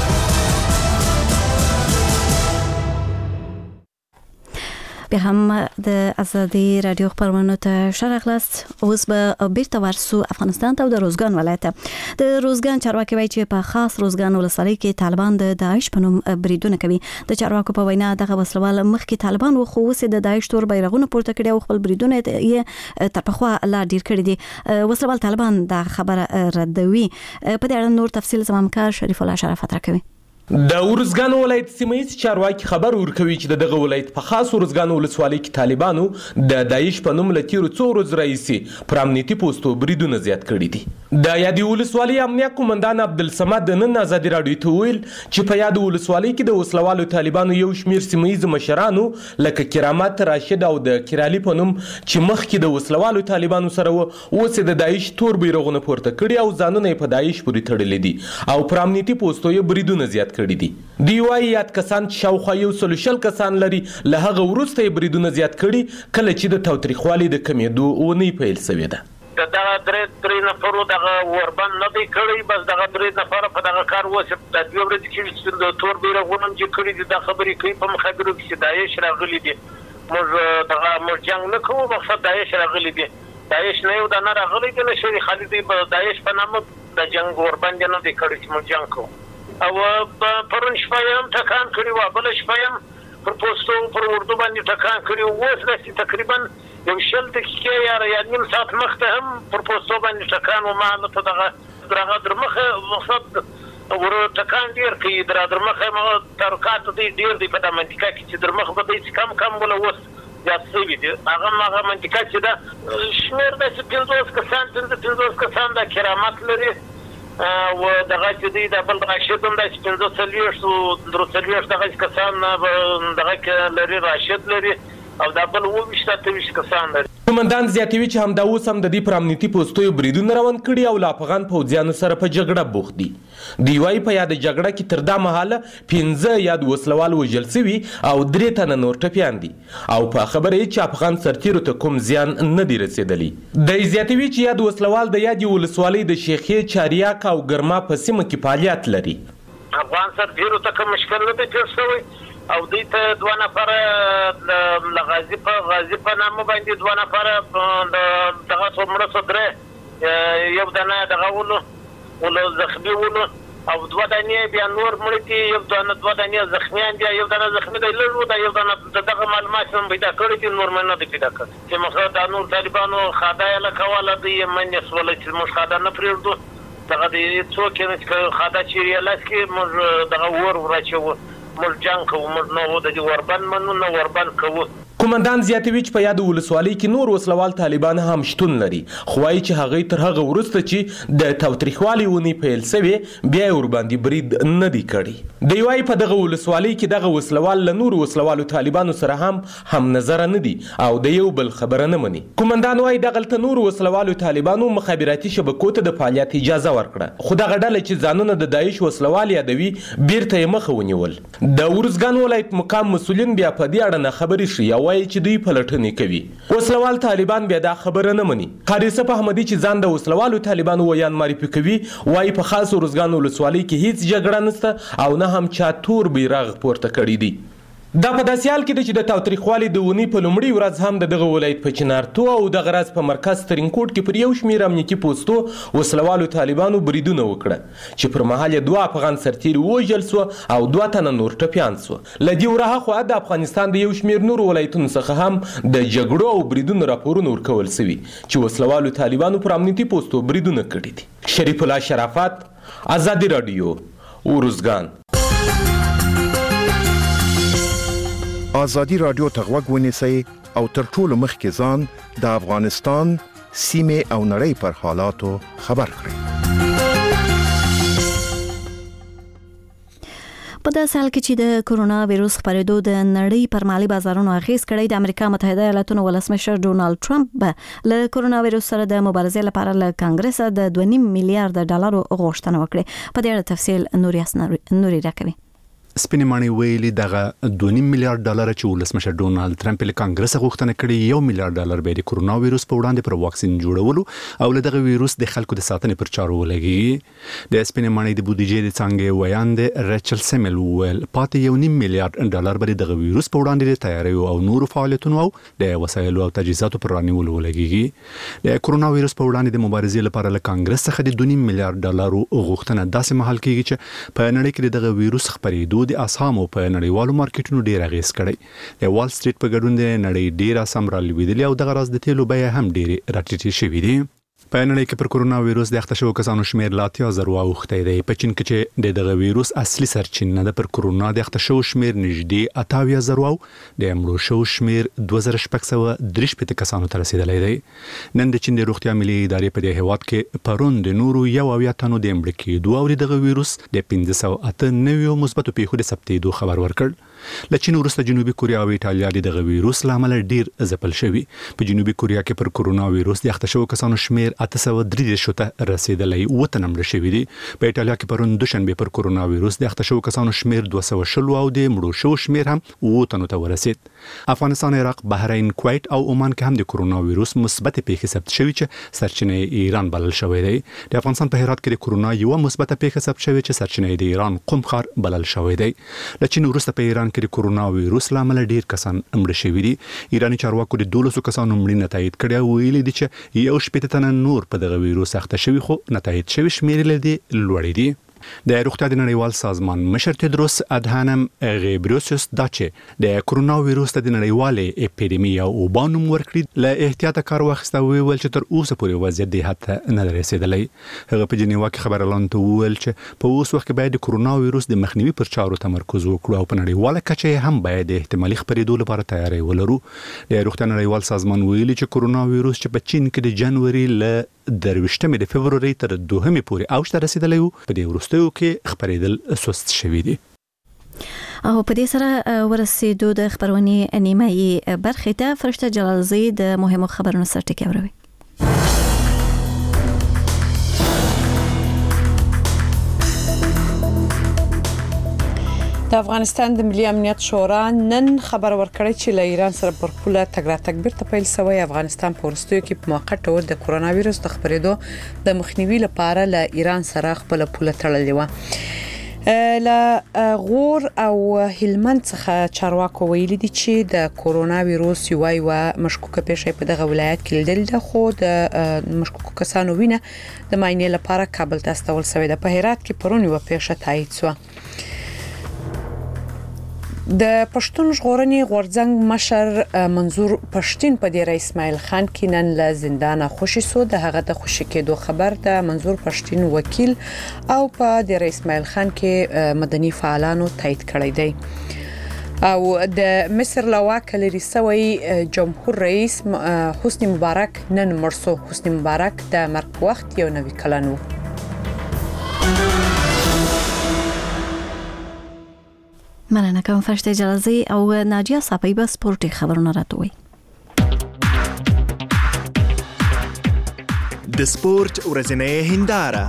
به هم د ازادي رادیو خبرونه ته شرغلاست. اوس به بیرته ورسو افغانستان ته د روزګان ولایت. د روزګان چارواکي وایي چې په خاص روزګان ولسوالۍ کې طالبان د داعش په نوم بریدونه کوي. د چارواکو په وینا دغه وسلوال مخکې طالبان و خو اوس د داعش تور بیرغونه پورته کړي او خپل بریدونه یې تر پخوا لا ډیر کړي دي. وسلوال طالبان دا خبره ردوي. په دې اړه نور تفصیل زموږ کار شریف الله شرافت راکوي.
د ورزګان ولایت سیمایي چارواکي خبر ورکوي چې دغه ولایت په خاص ورزګان ولسوالۍ کې طالبانو د داعش په نوم لتیرو څو ورځې راهیسې پر امنیتي پوسټو بریدونه زیات کړي دي. د یادې ولسوالۍ امنیه قومندان عبدالصمد نن ازادي راډیو ته ویل چې په یاد ولسوالۍ کې د وسلوالو طالبانو یو شمیر سیمایي مشرانو لکه کرامت راشد او د کیرالي په نوم چې مخکې د وسلوالو طالبانو سره و اوس د داعش تور بیرغونه پورته کړي او ځانونه په داعش پورې تړلي دي او پر امنیتي پوسټو یې بریدونه زیات کړي دي. دی وايي یاد کسان چې شاوخوا یو سل شل کسان لري له هغه وروسته یې بریدونه زیات کړي کله چې د تاوتریخوالي د کمیدو اونۍ پیل شوې ده.
دغه درې درې نفرو دغه وربند نه دی کړی، بس دغه درې نفر په دغه کار وسه د دوه ورځې کې د تور بیرغونه چې کړی دي د خبرې کوي په مخابرو کې داعش راغلي دي. موږ دغه موږ جنگ نه کوو، مقصد داعش راغلي دي. داعش نه یو د نه راغلي دي نه شری خالد داعش په نامه د جنگ وربند نه دی کړی چې موږ جنگ کوو. او پرون شپه هم ټکان کړی و، بل شپه هم پر پوسټو پر اردو باندې ټکان کړی و. اوس داسې تقریبا یو شل دقیقې یا یا نیم ساعت مخته هم پر پوسټو باندې ټکان و. ما هلته دغه درغه در مخه مقصد ور ټکان ډېر کوي، در در مخه ما ترکات دی ډېر دی په د منطقه کې چې در مخ به دی کم کم ولا اوس زیات شوي دي. هغه هغه منطقه چې ده شمېر داسې پنځوس کسان پنځه پنځوس کسان د کرامت لري و دغه چې دی د بل راشد هم داسې پنځه څلوېښت درې څلوېښت دغه کسان دغه لري، راشد لري او دا بل اووه ویشت اته ویشت کسان لري.
قومندان زیاتوي چې همدا اوس هم د دې پر امنیتي پوسټو بریدونه روان کړي او له افغان پوځیانو سره په جګړه بوخت دي. دوی وايي په یاد جګړه کې تر دا مهاله پنځه یاد وسلوال وژل شوي او درې تنه نور ټپیان دي او په خبره یې چې افغان سرتیرو ته کوم زیان نه دی رسېدلی. د زیاتوي چې یاد وسلوال د یادې ولسوالۍ د شیخې چاریاک او ګرما په سیمه کې فعالیت لري.
افغان سرتیرو ته کوم مشکل نه دی پیښ شوی او دوی ته دوه نفره له غازي په غازي په نامه باندې دوه نفره دغه څومره صدره یو دانه دغه ولو ولو زخمي ولو او دوه دانې بیا نور مړي دي، یو دانه دوه دانې زخمیان دي، یو دانه زخمي دی لږ و دا یو دانه دغه معلومات هم پیدا کړي دي، نور نه دي پیدا کړي چې مخه دا نور طالبانو خادا یې لکواله دی منې سولې چې موږ خادا نه پرېږدو دغه دې څوک یې خادا چې ریالاس کې موږ دغه ور ورچو موږ جنګ کوو، موږ نه و د وربند منو نه وربند کوو.
قومندان زیاتوي چې په یاد ولسوالۍ کې نور وسلوال طالبان هم شتون لري، خو وايي چې هغه تر هغه وروسته چې د تاوتریخوالي ونی پیل شوی بیا ور باندې برید نه دی کړی. دی وايي په دغه ولسوالۍ کې دغه وسلوال له نور وسلوالو طالبانو سره هم هم نظر نه دي او د یو بل خبره نه مني. قومندان وايي دغه نور وسلوالو طالبانو مخابراتي شبکو ته د فعالیت اجازه ورکړه، خو دغه ډله چې ځانونه د داعش وسلوال یادوي بیرته یې مخه ونیول. د ورزګان ولایت مقام مسؤلین بیا په دې اړه نه خبرې شي او وايي چې دوی پلټنې کوي. وسلوال طالبان بیا دا خبره نه مني. قاری صف احمدي چې ځان د وسلوالو طالبانو ویان معرفي کوي وايي په خاص ورزګان ولسوالۍ کې هیڅ جګړه نشته او نه هم چا تور بیرغ پورته کړی دی. دا په داسې حال کې ده چې د تاوتریخوالي د اونۍ په لومړۍ ورځ هم د دغه ولایت په چنارتو او د غراز په مرکز ترینکوټ کې پر یو شمېر امنیتي پوسټو وسلوالو طالبانو بریدونه وکړه چې پر مهال یې دوه افغان سرتیري ووژل سوه او دوه تنه نور ټپیان سوه. له دې وراهخوا د افغانستان د یو شمېر نورو ولایتونو څخه هم د جګړو او بریدونو راپورونه ورکول سوي چې وسلوالو طالبانو پر امنیتي پوسټو بریدونه کړي دي. شریف الله شرافت، ازادي راډیو، ورزګان.
ازادي راډیو ته غوږ ونیسئ او تر ټولو مخکې ځان د افغانستان سیمې او نړۍ پر حالاتو خبر کړئ.
په داسې حال کې چې د کرونا وایروس خپرېدو د نړۍ پر مالي بازارونو اغیز کړی، د امریکا متحده ایالاتونو ولسمشر ډونالد ټرمپ به له کرونا وایروس سره د مبارزې لپاره له کانګرس د دوه نیم میلیارډ ډالرو غوښتنه وکړه. په دې اړه تفصیل نوریاس نوري راکوي.
سپینمانی ویلي دغه دوه نیم میلیارډ ډالر چې ولسمشر ډونالد ټرمپ له کانګرس غوښتنه کړې یو میلیارډ ډالر به د کرونا وایروس په وړاندې پر واکسین جوړولو او له دغه وایروس د خلکو د ساتنې پر چارو ولګي. د سپینمانی د بودیجې د څنګه ویاند ریچل سیمل ویل پاتې یو نیم میلیارډ ډالر به دغه وایروس په وړاندې د تیاری او نور فعالیتونو او د وسایلو او تجهیزاتو پر رانیولو ولګي. د کرونا وایروس په وړاندې د مبارزې لپاره له کانګرس څخه د دوه نیم میلیارډ ډالر غوښتنه داسې مهال کېږي چې په نړۍ کې دغه وایروس خپرېدو د اسهامو په نړیوالو مارکیټونو ډیر اغیز کړی. د وال سټریټ په ګډون د نړۍ ډیر اسهم را لویدلی او دغه راز د تیلو بیه هم ډیر راټیټې شوې دي. په نړۍ کې پر کرونا وایروس د اخته شوو کسانو شمیر لا اتیا زره اوختی دی. په چین کې چې د دغه وایروس اصلي سرچینه د پر کرونا د اخته شوو شمیر نږدې اتاویا زره او د مړو شوو شمیر دوه زره شپږ سوه درې شپېته کسانو ته رسیدلی دی. نن د چین د روغتیا ملي ادارې په دې هیواد کې پرون د نورو یو اویا تنو د مړه کېدو او دغه وایروس د پنځه سوه اته نوي مثبتو پیښو د ثبتېدو خبر ورکړ. له چین وروسته جنوبي کوریا او ایټالیا د دغه وایروس له امله ډیر ځپل شوي. په جنوبي کوریا کې پر کرونا وایروس د اخته شوو کسانو شمیر اته سوه درې دېرش ته رسیدلی، اووه تنه مړه شوي دي. په ایټالیا کې پرون دوشنبې پر کرونا وایروس د اخته شوو کسانو شمیر دوه سوه شل او د مړو شوو شمیر هم اووه تنو ته ورسید. افغانستان، عراق، بحرین، کویت او عمان کې هم د کرونا وایروس مثبت پیښې ثبت شوي چې سرچینه ایران بلل شوی دی. د افغانستان په هرات کې د کرونا یو مثبت پیښه ثبت شوی چې سرچینه د ایران قم ښار بلل شوی دی. له چین وروسته په ایران کې د کرونا وایروس له امله ډیر کسان مړه شوي دي. ایراني چارواکو د دولسو کسانو مړینه تایید کړې او ویلي دي چې یو شپېته تنه نور په دغه وایروس اخته شوي، خو نتایید شوي شمیر له دې لوړې دي. د روغتیا د نړیوال سازمان مشر تدروس ادهانم غیبریوسس دا چې د کرونا وایروس د نړیوالې اپیډیمي او وبا نوم ورکړي، له احتیاطه کار واخیسته او ویل چې تر اوسه پورې وضعیت دې حد ته نه دی رسېدلی. هغه په جنیوا کې خبريالانو ته وویل چې په اوس وخت کې باید د کرونا وایروس د مخنیوي پر چارو تمرکز وکړو او په نړیواله کچه هم باید د احتمالي خپرېدو لپاره تیاری ولرو. د روغتیا نړیوال سازمان ویلي چې کرونا وایروس چې په چین کې د جنوري له درویشتمې د فبروري تر دوهمې پورې اوج ته رسیدلی و، په دې وروستیو کې خپرېدل سست شوي دي.
او په دې سره ورسېدو د خبرونې نیمایي برخې ته. فرشته جلالزی د مهمو خبرونو سرټکی اوروي.
د افغانستان د ملي امنیت شورا نن خبر ورکړی چې له ایران سره پر پوله تګ راتګ بیرته پیل شوی. افغانستان په وروستیو کې په موقت ډول د کرونا وایروس د خپرېدو د مخنیوي لپاره له ایران سره خپل پوله تړلې و. له غور او هلمند څخه چارواکو ویلي دي چې د کرونا وایروس یو یو مشکوکه پیښه په دغه ولایت کې لیدل ده، خو د مشکوکو کسانو وینه د معاینې لپاره کابل ته استول شوې ده. په هرات کې پرون یو پیښه تایید شوه. د پښتون ژغورنې غورځنګ مشر منظور پښتين په ډیر اسماعیل خان کې نن له زندان خوشی سو. د هغه د خوشی کېدو خبر د منظور پښتين وکیل او په ډیر اسماعیل خان کې مدني فعالانو تایید کړی دی. او د مصر لواکه لري سوی جمهور رئیس حسنی مبارک نن مرسو. حسنی مبارک د مرګ وخت یو نوی کلن و.
مننه کوم فرشته جلالزی او ناجیه صافی به سپورتي خبرونه راټوي.
د سپورت ورځنۍ هنداره.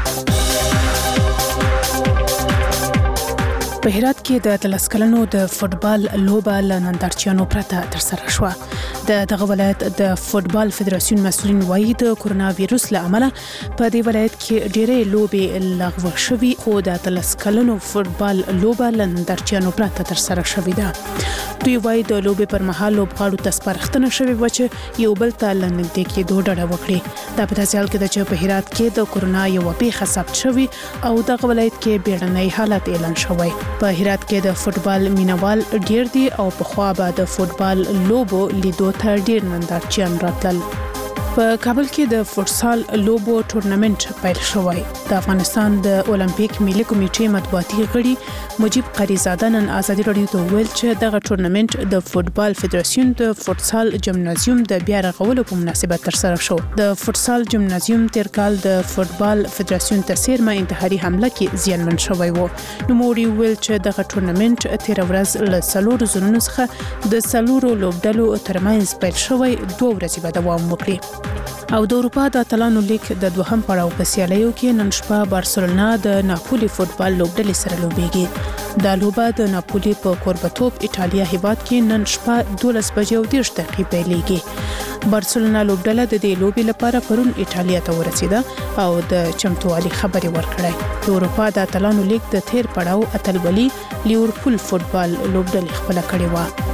په هرات کې د اتلس کلنو د فوتبال لوبه له نندارچیانو پرته ترسره شوه. د دغه ولایت د فوتبال فدراسیون مسؤلین وایي د کرونا وایروس له امله په دې ولایت کې ډېرې لوبې لغوه شوې، خو د اتلس کلنو فوتبال لوبه له نندارچیانو پرته ترسره شوې ده. دوی وایي د لوبې پر مهال لوبغاړو ته سپارښتنه شوې وه چې یو بل ته له نږدې کېدو ډډه وکړي. دا په داسې حال کې ده چې په هرات کې د کرونا یوه پیښه ثبت شوې او دغه ولایت کې بیړنی حالت اعلان شوی. په هرات کې د فوتبال مینوال ډیر دي او په خوا به د فوتبال لوبو لیدو ته ډیر نندارچیان راتلل. په کابل کې د فوتسال لوبو ټورنمنت پیل شوی. د افغانستان د اولمپیک ملي کمیټې مطبوعاتي غړي مجيب قریزاده نن آزادي رادیو ته ویل چې دغه ټورنمنت د فوتبال فدراسیون د فوتسال جمنازیوم د بیا رغولو په مناسبت ترسره شو. د فوتسال جمنازیوم تیر کال د فوتبال فدراسیون ته سیرمه انتحاري حمله کې زیانمن شوی و. نو موري ویل چې دغه ټورنمنت تیر ورځ له څلورو زونونو څخه د څلورو لوبډلو ترمنځ پیل شوی، دوه ورځې به دوام وکړي. او د اروپا د اتلانو لیگ د دوهم پړاو په سیالیو کې نن شپه بارسلونا د ناپولي فوتبال لوبډلې سره لوبېږي. دا لوبه د ناپولي په کوربتوب ایټالیا هیواد کې نن شپه دولس بجې او دېرش دقیقې پیلېږي. بارسلونا لوبډله د دې لوبې لپاره پرون ایټالیا ته ورسېده او د چمتووالي خبرې ورکړې. د اروپا د اتلانو لیگ د تیر پړاو اتلولي لیورپول فوتبال لوبډلې خپل کړې و.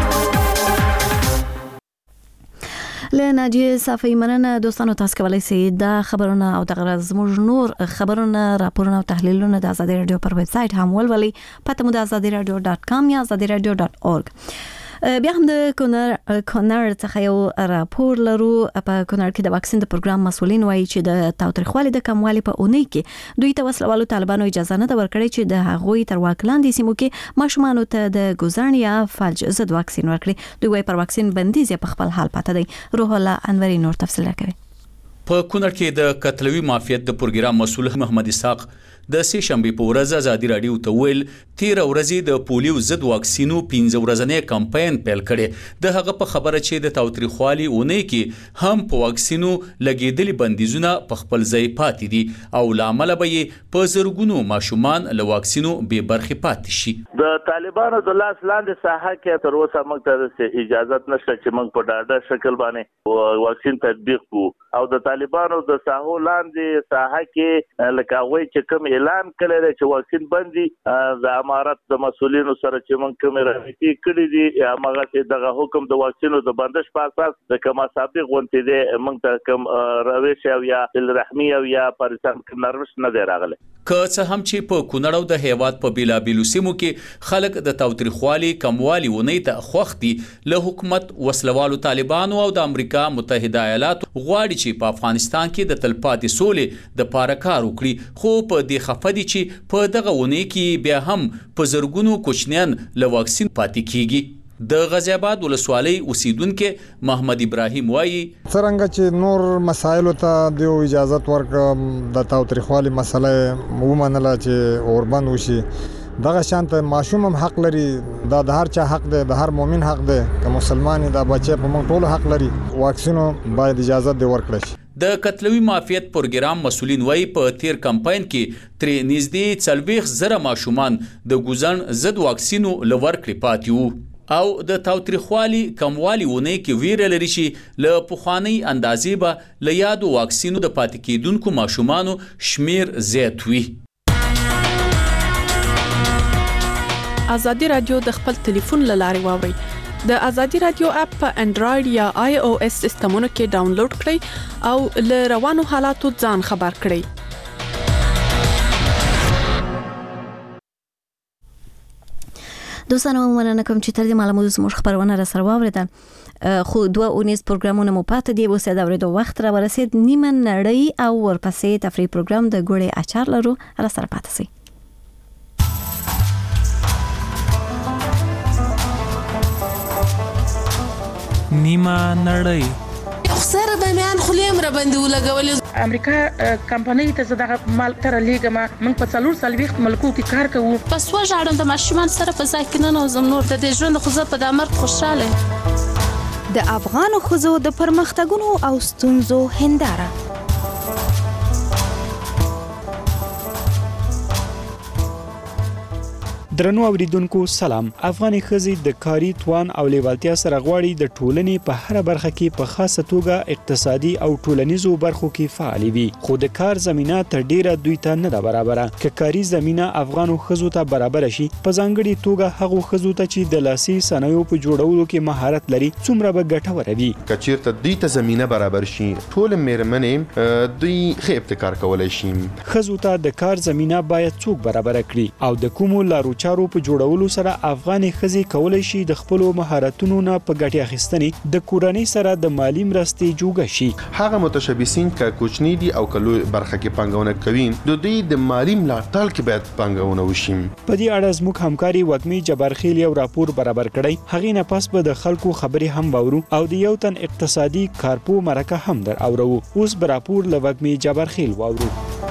له ناجیه صافی مننه. دوستانو تاسو کولای شئ دا خبرونه او د غرض موږ نور خبرونه راپورونه او تحلیلونه د آزادي رادیو پر ویب سټ هم ولولئ. پته مو د آزادي رادیو ډاټ کام یا آزادي رادیو ډاټ اورګ. بیا هم د کونړ کونړ څخه یو راپور لرو. په کونړ کې د واکسین د پروګرام مسولین وایي چې د تاوتریخوالي د کموالي په اونۍ کې دوی ته وسلوالو طالبانو اجازه نه ورکړي چې د هغوی تر واک لاندې سیمو کې ماشومان ته د ګوزن یا فلج ضد واکسین ورکړي. دوی وايي پر واکسین بندیز په خپل حال پاتې دی. روح الله انوري نور تفصیل راکوي.
په کونړ کې د قتلوي مافیت د پروګرام مسول محمد اسحاق د سه شنبه په ورځ ازادي رادیو ته ویل تیر ورځې د پولیو ضد واکسینو پنځه ورځنی کمپاین پیل کړي. د هغه په خبره چې د تاوتریخوالي اونۍ کې هم په واکسینو لګیدلي بندیزونه په خپل ځای پاتې دي او لامل به په زرګونو ماشومان له واکسینو به برخې پاتې شي.
د طالبانو د لاس لاندې ساحه کې تر اوسه موږ ته اجازه نشته چې موږ په ډاډه شکل باندې واکسین تطبیق کوو او د طالبانو د ساحو لاندې ساحه کې لکه وایي چې کوم اعلان کړی چې واکسین بندي د امارت د مسولینو سره چې موږ کوم رابطې کړې دي هغه چې دغه حکم د واکسینو د بندش په اساس د کما سابق غونټې دي موږ ته کوم روش او یا الرحمی او یا پاکستان کې نرمش نه دی راغلی.
که څه هم چې په کونړ او د هیواد په بیلابیلو سیمو کې خلک د تاوتریخوالي کموالي ونی ته خوختي له حکومت وسلوالو طالبانو او د امریکا متحده ایالاتو غواړي چې په افغانستان کې د تلپاتې سولې د پاره کار وکړي. خو په دې خفدي چې په دغه ونی کې بیا هم په زرګونو کوچنیان له واکسین پاتې کیږي. د غازی آباد ولسوالۍ اوسیدونکو محمد ابراهیم وایي
څنګه چې نور مسایلو ته د اجازه ورکړه د تاوتریخوالي مسله ومنله چې اوربند وشي دغه شانت معصوم هم حق لري دا د هر چا حق دی د هر مؤمن حق دی که مسلمان دا بچي په موږ ټول حق لري واکسینو باید اجازه دی ورکړي شي.
د قتلوي مافیت پروګرام مسولین وایي په تیر کمپاین کې ترې نږدې څلوېښت زره ماشومان د ګوزن ضد واکسینو لور کړی پاتې وو او د تاوتریخوالي کموالي ونی کې ویره لري چې له پخوانی اندازې به له یادو واکسینو د پاتې کېدونکو ماشومانو شمیر زیات وي.
ازادي رادیو د خپل ټلیفون له لارې واوري. د ازادي رادیو اپ په انډراید یا آی او اس سیستمونو کې ډاونلوډ کړئ او له روانو حالاتو ځان خبر کړئ.
دوستانو مننه کوم چې تر دې مهاله مو زموږ خبرونه را سره واوریدل. خو دوه اونیز پروګرامونه مو پاتې دي. اوس د اورېدو وخت را ورسید. نیمه نړۍ او ورپسې تفریح پروګرام د ګوړې اچار لرو. را سره پاتې سئ.
نیمه نړۍ
خسر به میان خلیم را باندې ولګول.
امریکا کمپنۍ ته زداغه مال تر لیګما موږ په څلور سلويخت ملکو کې کار کوو.
پس وژاړم د ماشومان سره په ځای کې نه نوزم نور د دې ژوند خو زه په د مرګ خوشاله.
د افغان خزو د پرمختګونو او ستونزو هنداره.
درنو اوریدونکو سلام. افغاني ښځې د کاري توان او لیوالتیا سره غواړي د ټولنې په هر برخه کې په خاصه توګه اقتصادي او ټولنیزو برخو کې فعال وي. خو د کار زمينه تر ډیره دوی ته نه ده برابره. که کاري زمينه افغانو ښځو ته برابر شي په ځانګړي توګه هغو ښځو ته چې د لاسي صنایعو په جوړولو کې مهارت لري څومره به ګټوره وي.
که چیرته دوی ته زمينه برابر شي ټول میرمنې دوی ښه ابتکار کولای شي.
ښځو ته د کار زمينه باید څوک برابر کړي او د کومو لارو چارو په جوړولو سره افغاني ښځې کولای شي د خپل مهارتونو نه په ګټه اخیستنې د کورنۍ سره د مالی مرستې جوړ شي.
هغه متشبثین ک کوچنی دي او کلو برخه کې پنګونه کوي د دوی د مالی ملاتړ کې باید پنګونه وشي.
په دې اړه زموږ همکاري وګمي جبارخیل یو راپور برابر کړی. هغه نه پس به د خلکو خبرې هم وورو او د یو تن اقتصادي کارپو مرکه هم در اورو. اوس به راپور له وګمي جبارخیل وورو.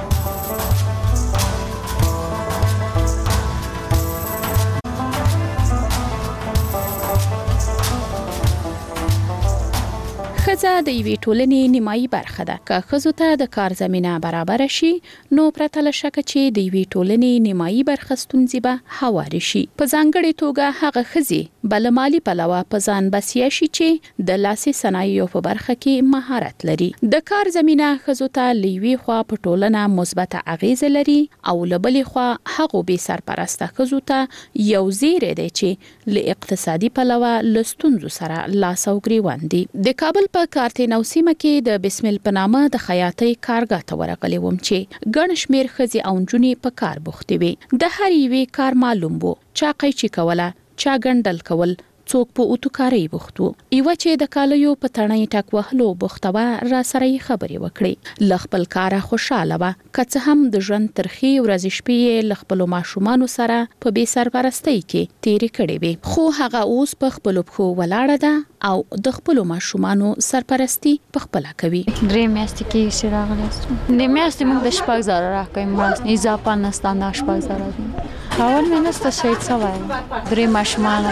ښځه د یوې ټولنې نیمایي برخه ده. که ښځو ته د کار زمینه برابر شي نو پرته له شکه چې د یوې ټولنې نیمایي برخه ستونزې به هوارې شي. په ځانګړې توګه هغه ښځې به له مالي پلوه په ځان بسیا شي چې د لاسي صنایعو په برخه کې مهارت لري. د کار زمینه ښځو ته له یوې خوا په ټولنه مثبته اغیزه لري او له بلې خوا هغو بې سرپرسته ښځو ته یو زیری دی چې له اقتصادي پلوه له ستونزو سره لاس او ګریوان دي. د کابل په کارتینو سیمه کې د بسمل په نامه د خیاطۍ کارګاه ته ورغلې وم چې ګڼ شمېر ښځې او نجونې په کار بوختې وې. د هر یوې کار معلوم وو. چا قیچي کوله، چا ګنډل کول،
څوک په اوتوکاري بوختو ایو چې د کالیو په تړنۍ ټک وهلو بوختوا را سره خبرې وکړي لخپل کار خوشاله و کڅ هم د ژوند ترخی ورځ شپې لخپل ماشومان سره په بي سرپرستی کې تیری کړې وي خو هغه اوس په خپل خو ولاړه ده او د خپل ماشومان سرپرستی په خپل کوي
درې میاشتې کې شراغله د میاشتې موږ د شپږ زره راکوي مرسته اضافه نسته د شپږ زره دي اول مې نسته شهید سوای درې ماشومان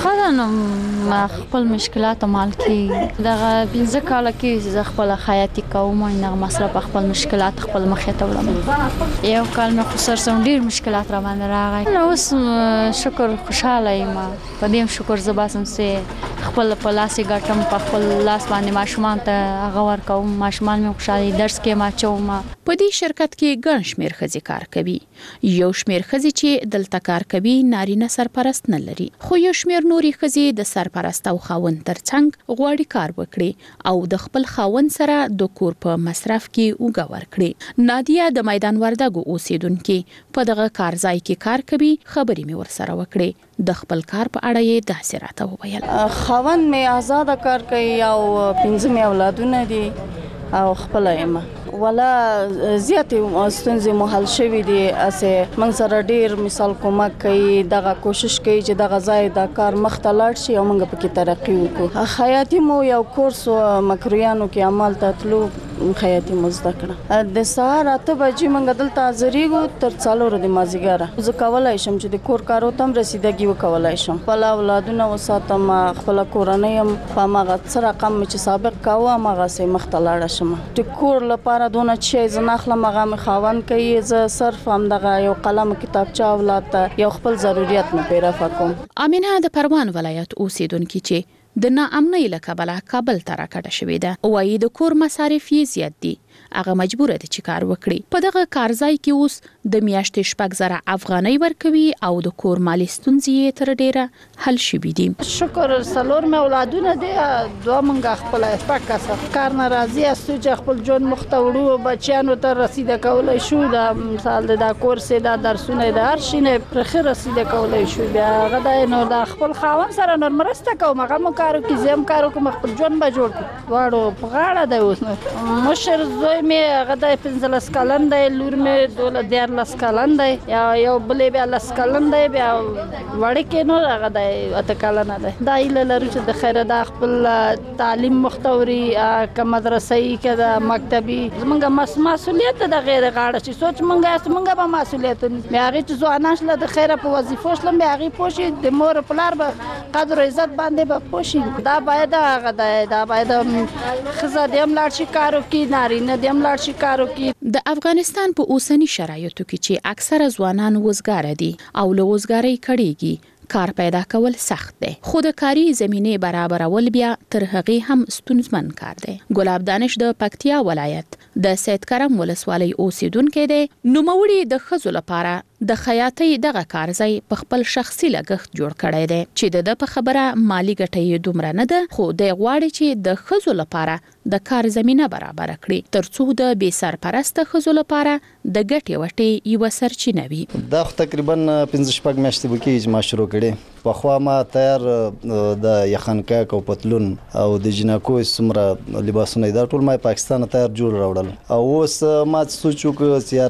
خدانو خپل مشکلات مال کې دغه بنځه کال کې ز خپل حیاتي کوم نه مصرف خپل مشکلات خپل مخې ته ولم یو کال مې خسر سم ډیر مشکلات را باندې راغی نو اوس شکر خوشاله یم په دې شکر زباسم سه خپل په لاس ګټم په خپل لاس باندې ماشومان ته غوړ کوم ماشومان مې خوشاله درس کې ما چوم
په دې شرکت کې ګڼ شمیر خزي کار کوي یو شمیر خزي چې دلته کار کوي نارینه سرپرست نه لري خو یو شمیر نوري خزي د سرپرست او خاوند ترڅنګ غواړي کار وکړي او د خپل خاوند سره د کور په مصرف کې وګ ورکړي نادیا د میدان وردګو اوسیدونکو په دغه کار ځای کې کار کوي خبرې مې ورسره وکړي د خپل کار په اړه یې د حسراته وویل
خاوند مې آزاد کار کوي او پنځه مې اولادونه دي او خپل یم ولا زیاتې ستونزې مو حل شوې دي اسه من سره ډیر مثال کومک کوي دغه کوشش کوي چې دغه ځای د کار مخته لاړ شي او موږ پکې ترقی وکړو حیاتي مو یو کورس مکرویانو کې عمل تطلو حیاتي مزده کړه د سهار اته بجې موږ دلته حاضرېږو تر څلور د مازیګر زه کولای شم چې د کور کارو تم رسیدګي وکولای شم خپل اولادونه وساتم خپل کورنۍ هم په ماغه سره رقم چې سابق کاوه ماغه سه مخته لاړ شم د کور لپاره دونه چې زه نخله مغه خاون کوي زه صرف هم دغه یو قلم کتابچه اولاد ته یو خپل ضرورت نه پیرا فکم
امینه د پروان ولایت اوسیدونکو چې د ناامنۍ له کبله کابل ته راکړه شوې ده وایي د کور مصارف یې زیات دي هغه مجبور دي چې کار وکړي په دغه کارځای کې اوس د میاشتې شپږ زره افغانۍ ورکوي او د کور مالی ستونزې تر ډیره حل شوې دي
شکر سلور مې اولادونه دي دوه مونږ خپل پاکه کار ناراضي استو چې خپل جون مختوړو بچیانو ته رسیده کولای شو د مثال د کورس د درسونه د هر شي نه پرخه رسیده کولای شو بیا غدا نو د خپل خاون سره نور مرسته کوم هغه کارو کې زم کارو کوم خپل جون به جوړ واړو په غاړه دی اوس مشر زوی مې غدا پنځلس کلن دی لور مې دوله دیار لس کلن دی یا یو بلې بیا لس کلن دی بیا وړ کې نو غدا اته کلن دی دا ایله لري چې د خیره د خپل تعلیم مختوري ک مدرسې ک مکتبي زمونږ مسؤلیت د غیر غاړه چې سوچ مونږه سمونږه به مسؤلیت مې هغه چې ځواناش له د خیره په وظیفو شلم بیا هغه پوښي د مور پلار به قدر عزت باندې به پوښي دا باید هغه دا باید خزه دیم لاړ شي کارو کې نارینه دیم لاړ شي کارو کې
د افغانستان په اوسنی شرایطو کې چې اکثره ځوانان وزګار دي او له وزګارۍ کړيږي کار پیدا کول سخت دی خو د کاری زمینه برابرول بیا تر هغه هم ستونزمن کار دی ګلاب دانش د پکتیا ولایت د سید کرم ولسوالۍ اوسیدونکو دی نو موړي د خزو لپاره د خیاطۍ دغه کارځای په خپل شخصي لګښت جوړ کړی دی چې د په خبره مالی ګټې دومره نه ده خو د غواړي چې د خزو لپاره د کار زمينه برابر کړي ترڅو د بي سرپرست خزو لپاره د ګټې وټې یو سرچینه وي
دا تقریبا پنځه شپږ میاشتې وکړي ما شروع کړي په خوا ما تیار د یخنکا کو پتلون او د جنکو سمره لباسونه دا ټول ما پاکستان تیار جوړ راوړل او اوس ما سوچو چې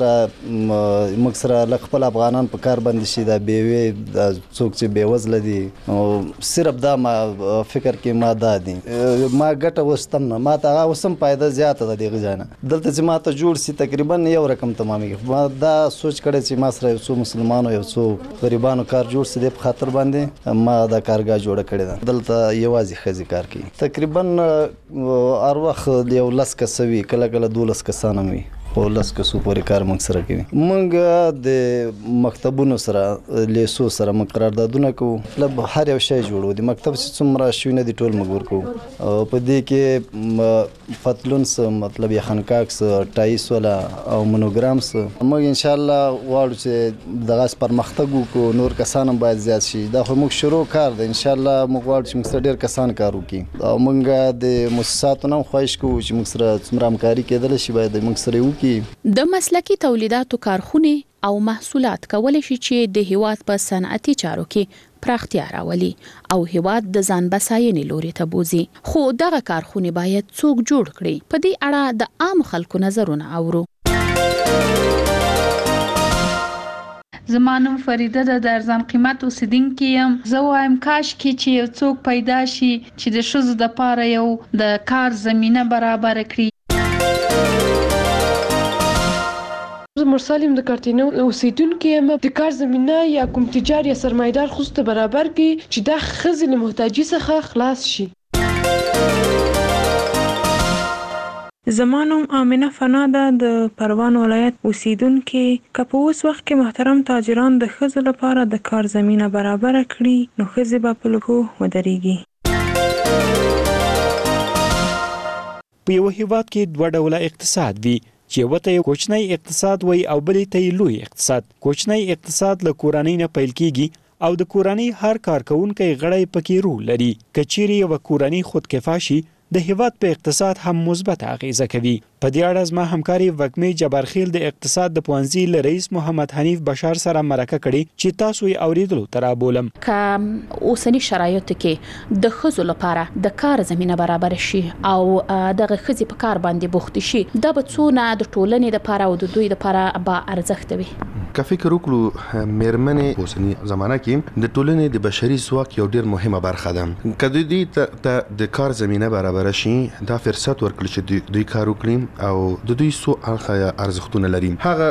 یاره مکسره لخ افغانان په کار باندې شي دا بیوي د څوک چې بیوزل دي او صرف دا ما فکر کې ما دادي ما ګټه وستم نه ما ته اوسم پیدا زیاته ده دغه ځانه دلته چې ما ته جوړ سي تقریبا یو رقم تمامي ما دا سوچ کړی چې ما سره یو څو مسلمانانو یو څو غریبانو کار جوړ سي د خاطر باندې ما دا کارګاه جوړ کړی ده دلته یوازې خزي کار کوي تقریبا هر وخت یو لاس کسوي کله کله دولس کسان وي خو لاس کسو پورې کار موږ سره کوي موږ د مکتبونو سره لیسو سره مقرردادونه کوو مطلب هر یو شی جوړو د مکتب څومره شونه د ټول مګور کوو په دې کې پتلون سره مطلب یخنکاکس ټایس ولا او مونوګرامس موږ ان شاء الله واړو چې دغه پرمختګ وکړو نور کسان باید زیات شي دا خو موږ شروع کار دی ان شاء الله موږ واړو چې موږ ډیر کسان کار وکړي او موږ د مؤسساتو نن خواهش کوو چې موږ سره څومره همکاري کېدل شي باید موږ سره
د مسلکی تولیداتو کارخونه او محصولات کولای شي چې د هیواد په صنعتي چارو کې پراختیا راولي او هیواد د ځان بساینې لوري ته بوزي. خو دغه کارخونه باید څوک جوړ کړي؟ په دې اړه د عام خلکو نظرونه اورو.
زمانم فریده د ارزان قیمت اوسیدونکې یم. زه وایم کاش کې چې یو څوک پیدا شي چې د ښځو دپاره یو د کار زمینه برابر کړي.
زه مرسل یم د کارتینو اوسیدونکې یم. د کار زمینه یا کوم تجار یا سرمایدار خو ته برابر کړي چې دا ښځې له محتاجي څخه خلاص شي.
زمانم آمنه فنا ده د پروان ولایت اوسیدونکې. که په اوس وخت کې محترم تاجران د ښځو لپاره د کار زمینه برابر کړي نو ښځې به په لږو ودرېږي.
په یو هیواد کې دوه ډوله اقتصاد وي چې یو ته کوچنی اقتصاد وي او بل ته لوی اقتصاد. کوچنی اقتصاد له کورنۍ نه پیل کیږي او د کورنۍ هر کارکونکي غړی پکې رول لري. کچيري یو کورنۍ خودکفا شي د هیواد په اقتصاد هم مثبت اغیزه کوي. په دې اړه زما همکاري وګمې جبارخیل د اقتصاد د پوهنځي له رئیس محمد حنیف بشار سره مرکه کړې چې تاسو یې اوریدلو تر بولم.
که اوسنی شرایطو کې د ښځو لپاره د کار زمينه برابر شي او دغه ښځې په کار باندې بوخت شي دا به څونه د ټولنې لپاره او د دوی لپاره با ارزښت وي.
که فکر وکړو مېرمنې اوسنی زمانہ کې د ټولنې د بشري ځواک یو ډېر مهمه برخه ده. که دوی ته د کار زمينه برابر شي دا فرصت ورکړي چې دوی کار وکړي او د دوی سو اړخه ارزښتونه لري. هغه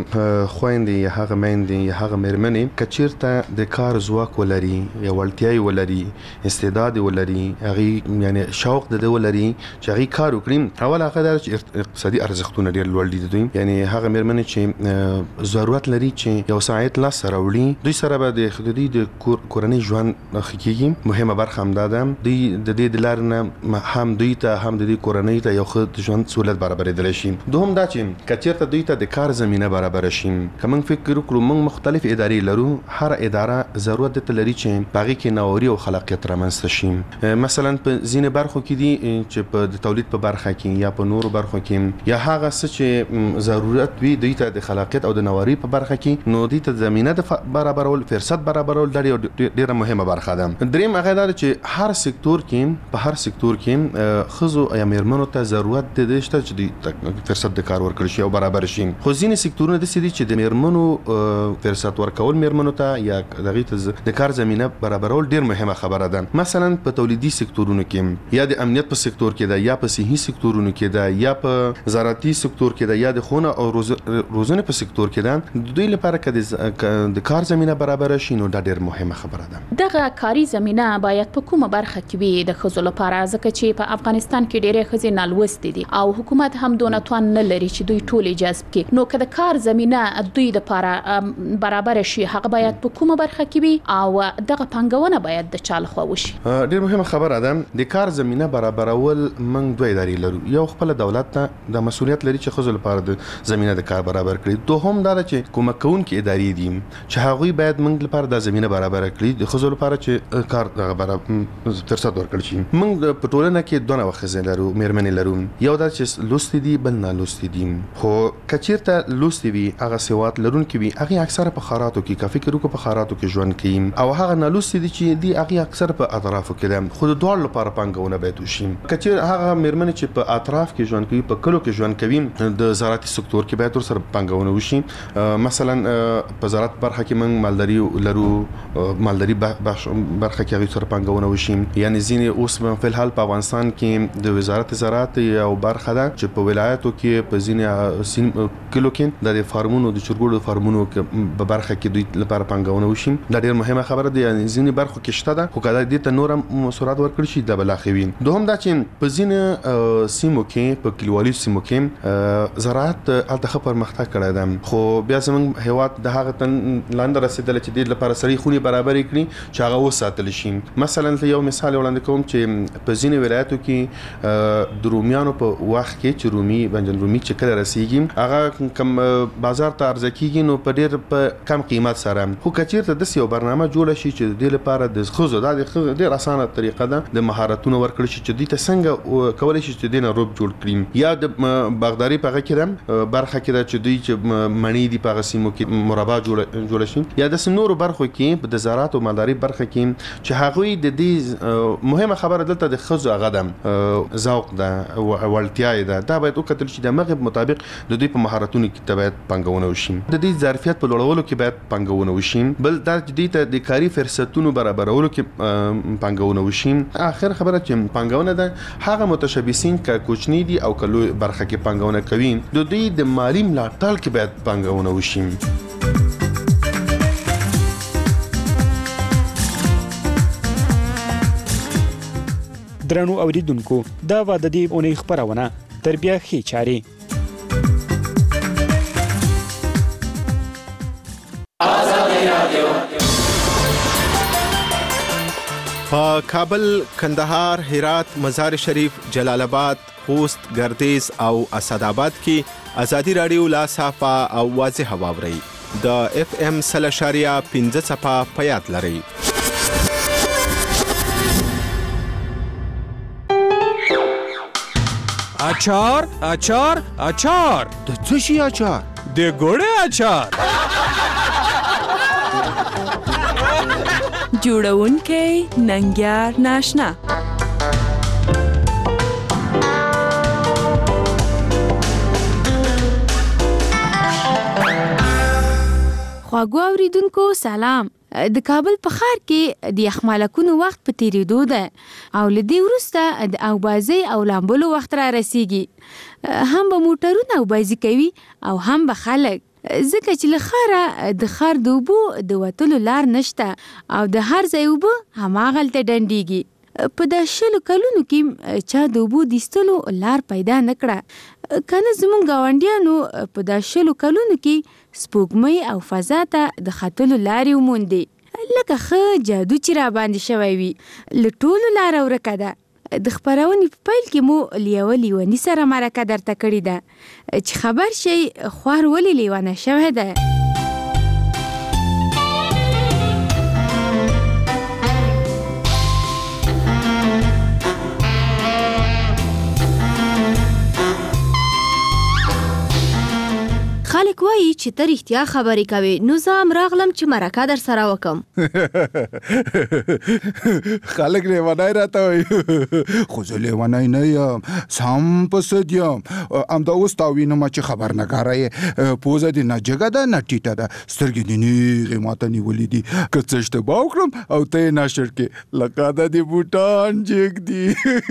خويندې یا هغه میندې یا هغه مېرمنې کچیرته د کار ځواک ولري یا وړتیاي ولري استعداد ولري هغه یعنی شوق د ولري چې هغه کار وکړي. اول هغه د اقتصادي ارزښتونه ډېر لوړ دي دوی یعنی هغه مېرمنې چې ضرورت لري چې یو ساعت لاس سره وړي دوی سره به د خدای د کورنۍ ژوند خکېږي. مهمه برخه هم ده دوی د دې د لار نه هم دوی ته هم د دې کورنۍ ته یو ښه ژوند سہولت برابرېدلی شي. دوهم دا چې که چېرته دوی ته د کار زمینه برابره شي که موږ فکر وکړو موږ مختلف ادارې لرو هر اداره ضرورت درته لري چې په هغې کې نواري او خلاقیت رامنځته شي. مثلا په ځینې برخو کې دي چې په د تولید په برخه کې یا په نورو برخو کې یا هغه څه چې ضرورت وي دوی ته د خلاقیت او د نواري په برخه کې نو دوی ته زمینه د برابرول فرصت برابرول دا ډېره مهمه برخه ده. دریم هغه دا چې هر سکتور کې په هر سکتور کې خزو یا مېرمنو ته ضرورت د شته چې د فرصت د کار ورکړل شي او برابر شي. خو ځینې سکتورونه داسې دي چې د مېرمنو فرصت ورکول مېرمنو ته یا دغه ته د کار زمینه برابرول ډېر مهمه خبره ده. مثلا په تولیدي سکتورونو کې یا د امنیت په سکتور کې ده یا په صحي سکتورونو کې ده یا په زراعتي سکتور کې ده یا د خونه او روزنې په سکتور کې ده دوی لپاره که د کار زمینه برابر شي نو دا ډېر مهمه خبره ده.
دغه کاري زمینه باید په کومه برخه کې وي د ښځو لپاره ځکه چې په افغانستان کې ډېرې ښځې نالوستې دي او حکومت هم دونه توان نه لري چې دوی ټول جذب کړي. نو که د کار زمینه دوی لپاره برابر شي هغه باید په کومه برخه کې وي او دغه پانګونه باید د چا لخوا وشي.
ډېر مهمه خبره ده. د کار زمینه برابرول موږ دوه ادارې لرو. یو خپل دولت ته د مسؤلیت لري چې ښځو لپاره د زمینه د کار برابر کړي. دوهم دا چې کومک کوونکي ادارې دي چې هغوی باید موږ لپاره د زمینه برابر کړي د ښځو لپاره چې کار دغه برابر فرصت ورکړي شي. موږ په ټولنه کې دوه نوع ښځې لرو مېرمنې لرو. یو دا چې لوستې دي بل نه لوستې دي. خو که چېرته لوستې وي هغه سواد لرونکي وي هغې اکثره په ښاراتو کې که فکر وکړو په ښاراتو کې ژوند کوي او هغه نالوستې دي چې دي هغې اکثره په اطرافو کې ده. خو د دواړو لپاره پانګونه باید وشي. که چېرې هغه مېرمنې چې په اطراف کې ژوند کوي په کلو کې ژوند کوي د زراعتي سکتور کې باید ورسره پانګونه وشي. مثلا په زراعت برخه کې موږ مالداري لرو مالداري برخه کې هغې سره پانګونه وشي. یعنې ځینې اوس په الحال په افغانستان کې د وزارت زراعت یو برخه ده چې په ولایتو کې په ځینې کلو کې د فارمونو د چرګوړو فارمونو په برخه کې دوی لپاره پانګونه وشي. دا ډېر مهمه خبره ده. یعنې ځینې برخو کې شته ده خو که دې ته نور هم سرعت ورکړل شي دا به لا ښه وي. دوهم دا چې په ځینې سیمو کې په کلیوالي سیمو کې زراعت هلته ښه پرمختګ کړی ده خو بیا زموږ هېواد د هغه تن لاندې رسېدلی چې دې لپاره سړي خونې برابرې کړي چې هغه وساتل شي. مثلا یو مثال وړاندې کوم چې په ځینې ولایت ولایتو کې د رومیانو په وخت کې چې رومي بنجن رومي چې کله رسیږي هغه کم بازار ته عرضه کیږي نو په ډیر په کم قیمت سره خو کچیرته د یو برنامه جوړ شي چې د لپاره د خزو د ډیر اسانه طریقه ده د مهارتونو ورکړل شي چې د څنګه کولای شي چې د روب جوړ کړي یا د باغداري په کې برخه کې چې دوی چې منی دی په سیمو کې مربع جوړ جوړ شي یا د نورو برخو کې د زراعت او مالداري برخه کې چې هغوی د دې مهمه خبره دلته د خزو غدم ذوق ده او ولتیا ده دا باید وکتل شي د مغرب مطابق د دوی په مهارتونو کې تبعید پنګونه وشي د دې ظرفیت په لوړولو کې باید پنګونه وشي بل دا چې د د کاري فرصتونو برابرولو کې پنګونه وشي اخر خبره چې پنګونه ده هغه متشبثین ک کوچنی دي او کلو برخه کې پنګونه کوي د دوی د مالی ملاتړ کې باید پنګونه وشي
درنو اوریدونکو دا و د دې اونۍ خبرونه تر بیا خې چاري
په کابل، کندهار، هرات، مزار شریف، جلال آباد، خوست، ګردیز او اسداباد کې ازادي رادیو لا صافه او واضح واوري د اف ام سل اشاریه پنځه صفه په یاد لري.
اچار اچار اچار
د څه شي اچار؟
د ګوړې اچار.
جوړونکې ننګیار ناشنا.
خواږه اوریدونکو سلام. د کابل په ښار کې د یخمالکونو وخت په تیریدو ده او لدی ورسته د اوبازي او لامبلو وخت را رسیږي هم به موټرونه اوبازي کوي او هم به خلک ځکه چې له ښاره د ښار د اوبو د وتلو لار نشته او د هر ځای اوبه هماغلته ډنډیږي. په د شلو کلونو کې چا د اوبو د ایستلو لار پیدا نه کړه کنه زمونږ ګاونډیانو په د شلو کلونو کې سپوږمۍ او فضا ته د ختلو لارې وموندې لکه ښه جادو چې را باندې شوی وي له ټولو لاره ورکه ده. د خپرونې په پیل کې مو لیوه لیوني سره مرکه درته کړې ده چې خبر شئ خوار ولې لیونه شوی ده. خلک وایي چې ته رښتیا خبرې کوي نو زه هم راغلم چې مرکه در سره وکم.
خلک لیونی راته وایي خو زه لیونی نه یم سم په څه یم همدا اوس تا وینم چې خبرنګاره یې پوزه دې نه جګه ده نه ټیټه ده سترګې دې نیغې ماته نیولې دي که څه اشتباه وکړم او ته یې نشر کړې لکه د دې بوټان جګ دي.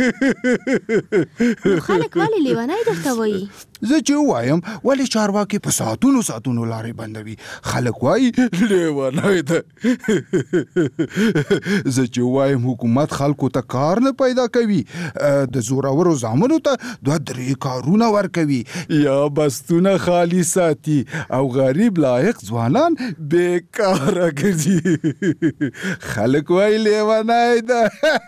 خلک ولې لیونی درته وایي؟
زه چې ووایم ولې چارواکي په ساعتونو ساعتونو لارې بندوي خلک وایي لیونی ده. زه چې ووایم حکومت خلکو ته کار نه پیدا کوي د زورورو زامنو ته دوه درې کارونه ورکوي یا بستونه خالی ساتي او غریب لایق ځوانان بیکاره ګرځي. خلک وایي لیونی ده.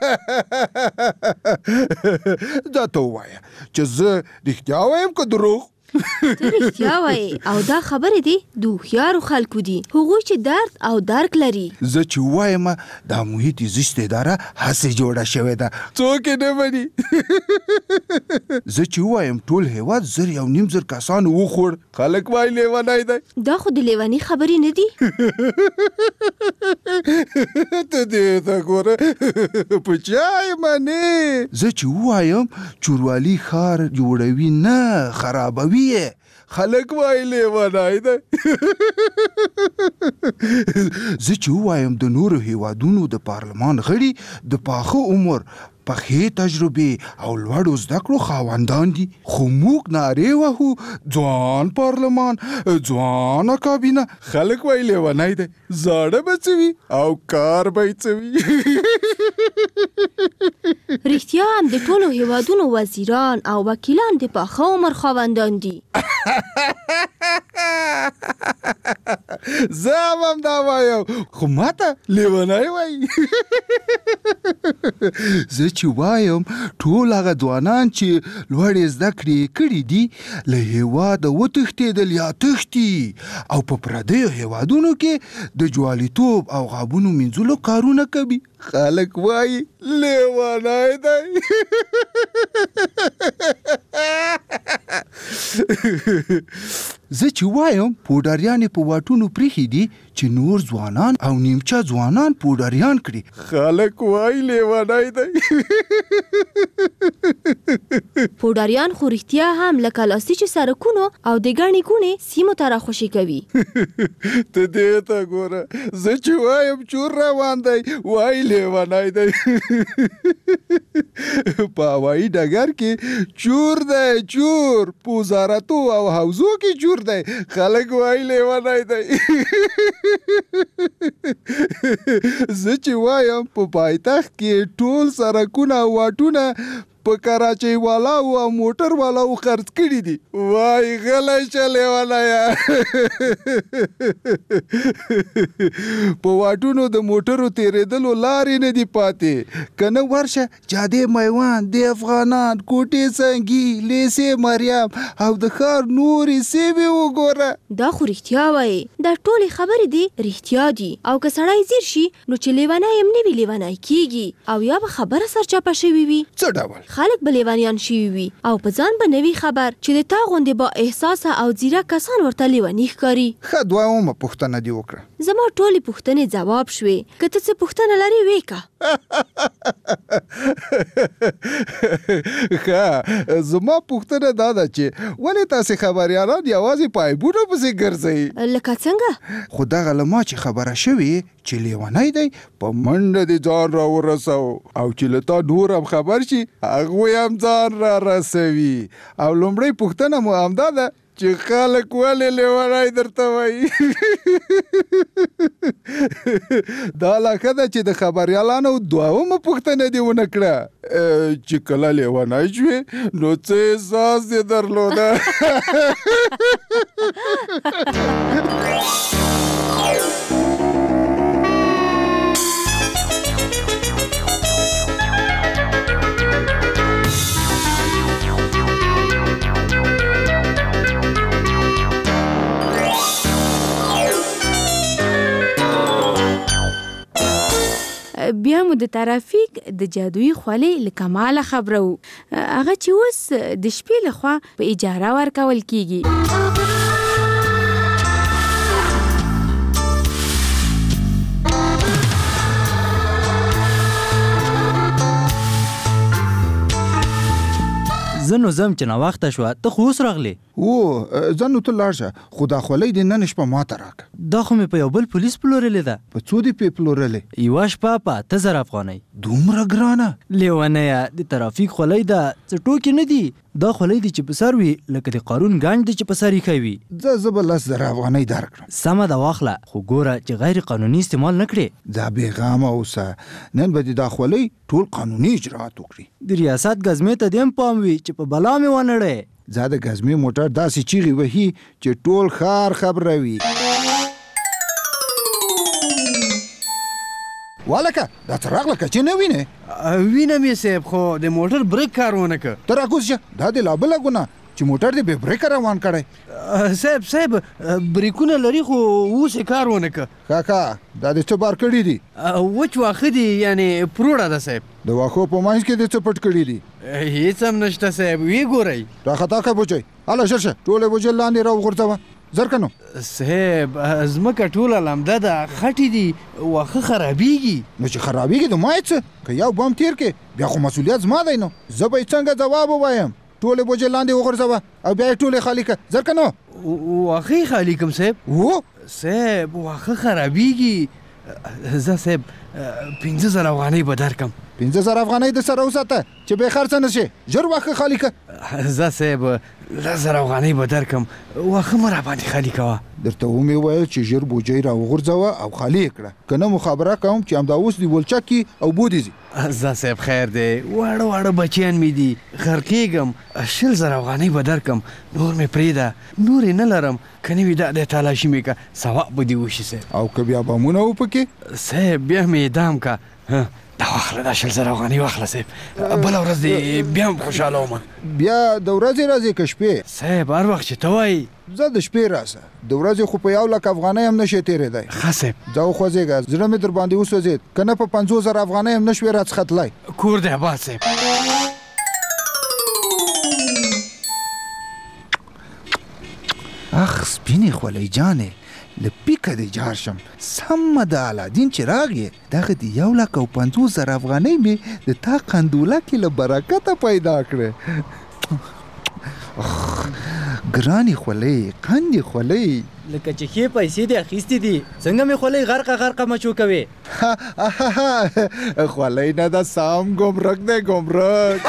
دا ته ووایه چې زه رښتیا وایم که دروغ؟
ته رښتیا وایې او دا خبرې دي د هوښیارو خلکو دي هغوی چې درد او درک لري.
زه چې ووایم دا محیط زیست اداره هسې جوړه شوې ده څوک یې نه مني. زه چې ووایم ټول هېواد زر یو نیم زر کسانو وخوړ خلک وایي لیونی دی.
دا خو د لیوني خبرې نه دي.
ته دې ته ګوره په چا یې منې. زه چې ووایم چوروالي ښار جوړوي نه خرابوي خلک وایي لیونی دی. زه چې ووایم د نورو هیوادونو د پارلمان غړي د پاخه عمر پخې تجربې او لوړو زده کړو خاوندان دي خو موږ نارې وهو ځوان پارلمان ځوانه کابینه خلک وایي لیونی دی. زاړه به څه وي او کار به یې څه وي.
رښتیا هم د ټولو هیوادونو وزیران او وکیلان د پاخه عمر خاوندان دي.
زه هم همدا وایم خو ماته لیونی وایي. زه چې وایم ټول هغه ځوانان چې لوړې زده کړې کړي دي له هېواده وتښتېدل یا تښتي او په پردیو هېوادونو کې د جواليتوب او غابونو مینځلو کارونه کوي. خلک وایي لیونی دی. زه چې وایم پوډریانې په واټونو پریښي دي چې نور ځوانان او نیمچه ځوانان پوډریان کړي. خلک وایي لیونی دی.
پوډریان خو رښتیا هم لکه لاسي چې سړکونو او د ګڼې ګوڼې سیمو ته راخوشي کوي.
ته دې ته ګوره، زه چې وایم چور روان دی وایي لیونی دی. په هوایي ډګر کې چور دی، چور په وزارتو او حوزو کې چور دی، خلک وایي لیونی دی. زه چې وایم په پایتخت کې ټول سړکونه او واټونه په کراچۍ والاو او موټر والاو خرڅ کړي دي، وای غلی شه لیونیه. په واټونو د موټرو تېرېدلو لارې نه دي پاتې. که نه ورشه جادې میوان، د افغانان، کوټې سنګي، لیسې مریم او د ښار نورې سیمې وګوره.
دا خو رښتیا وایي، دا ټولې خبرې دي رښتیا دي. او که سړی ځیر شي نو چې لیونی یم نه وي لیونی کېږي، او یا به خبره سرچپه شوې وي.
څه ډول
خلک به لیونیان شوي وي او په ځان به نه وي خبر چې د تا غوندې با احساسه او ځیرک کسان ورته لیوني ښکاري.
ښه دویمه پوښتنه دې وکړه.
زما ټولې پوښتنې ځواب شوې. که ته څه پوښتنه لرې ویې که.
ښه، زما پوښتنه دا ده چې ولې تاسې خبریالان یوازې په عیبونو پسې ګرځئ؟
لکه څنګه؟
خو دغه له ما چې خبره شوې چې لیونی دی په منډه دې ځان را ورسو، او چې له تا نور هم خبر شي هغوی هم ځان را رسوي. او لومړۍ پوښتنه مو همدا ده چې خلک ولې لیونی درته وایي. دا لا ښه ده چې د خبریالانو دویمه پوښتنه دې ونه کړه چې کله لیونی شوې نو څه احساس دې درلوده.
بیا مو د ترافیک د جادویي خولۍ له کماله خبره وو، هغه چې اوس د شپې لخوا په اجاره ورکول کیږي.
زه نو ځم چې ناوخته شوه، ته خو اوس راغلې.
او ځه نو ته لاړ شه، خو دا خولۍ دې نن شپه ماته راکړه.
دا خو مې په یو بل پولیس پلورلې ده.
په څو دې پې پلورلې؟
یوه شپه په اته زره افغانۍ.
دومره ګرانه؟
لیونیه، د ترافیک خولۍ ده، څه ټوکې نه دي. دا خولۍ دي چې په سر وي لکه د قارون ګنډ دی چې په سر ایښی وي.
ځه زه به لس زره افغانۍ درکړم.
سمه ده واخله، خو ګوره چې غیر قانوني استعمال نه کړې.
ځه بېغمه اوسه، نن به دې دا خولۍ ټول قانوني اجرات وکړي.
د ریاست ګزمې ته دې هم پام وي چې په بلا مې ونړی.
ځه د ګزمې موټر داسې چیغې وهي چې ټول ښار خبروي. والکه دا څه راغله که چې نه وینې؟
وینم یې صاحب، خو د موټر بریک کار ونه که.
ته راکوز شه، دا دې لا بله ګناه چې موټر دې بې بریکه روان کړی.
صاحب صاحب بریکونه لري خو اوس یې کار ونه که.
ښه ښه، دا دې څه بار کړي دي؟
وچ واښه دي، یعنې پروړه ده صاحب.
د واښو په منځ کې دې څه پټ کړي دي؟
هېڅ هم نشته صاحب، ویې ګورئ.
راخطا که بوجئ، هله ژر شه ټولې بوجې لاندې را وغورځوه. زر که نو
صاحب ځمکه ټوله لمده ده، خټې دي، واښه خرابېږي.
نو چې خرابېږي نو ما یې څه، که یو بم تیر کې بیا خو مسؤلیت زما دی. نو زه به یې څنګه ځواب ووایم؟ ټولې بوجې لاندې وغورځوه او بیا یې ټولې خالي کړه. زر که نو
واښه یې خالي کړم صاحب.
و
صاحب واښه خرابېږي. زه صاحب پنځه زره افغانۍ به درکړم.
پنځه زره افغانۍ د سره وساته چې بې خرڅه نه شي، ژر واښه خالي کړه.
زه صاحب لس زره افغانۍ به درکړم، واښه مه راباندې خالي کوه.
درته ومې ویل چې ژر بوجۍ را وغورځوه او خالي یې کړه، که نه مخابره کوم چې همدا اوس دې ولچک کي او بودې ځي.
زه صاحب خیر دی، واړه واړه بچیان مې دي، غرقېږم. شل زره افغانۍ به درکړم، نور مې پرېږده، نور یې نه لرم. که نه وي دا دی تالاشي مې که، ثواب به دې وشي صاحب.
او که بیا بمونه و پکې؟
صاحب بیا مې اعدام که. دا واخله دا شل زره افغانۍ واخله صاحب بله ورځ دې بیا هم خوشحاله وم
بیا د ورځې راځې که شپې
صاحب هر وخت چې ته وایي
زه د شپې راسه د ورځې خو په یو لک افغانۍ هم نشې تېرېدی
ښه صاحب
ځه وخوځېږه زړه مې در باندې وسوځېد که نه په پنځوس زره افغانۍ هم نه شوې راڅخه تلی
کور دی آباد صاحب
اخ سپینې خولۍ جانې له پیکه دې جار شم سمه د الادین چراغ یې دغه د یو لک او پنځوس زره افغانۍ مې د تا قندوله کې له برکته پیدا کړې ګرانې خولۍ قندې خولۍ
لکه چې ښې پیسې دې اخیستې دي څنګه مې خولۍ غرقه غرقه مچو کوې
خولۍ نه ده سام ګمرک دی ګمرک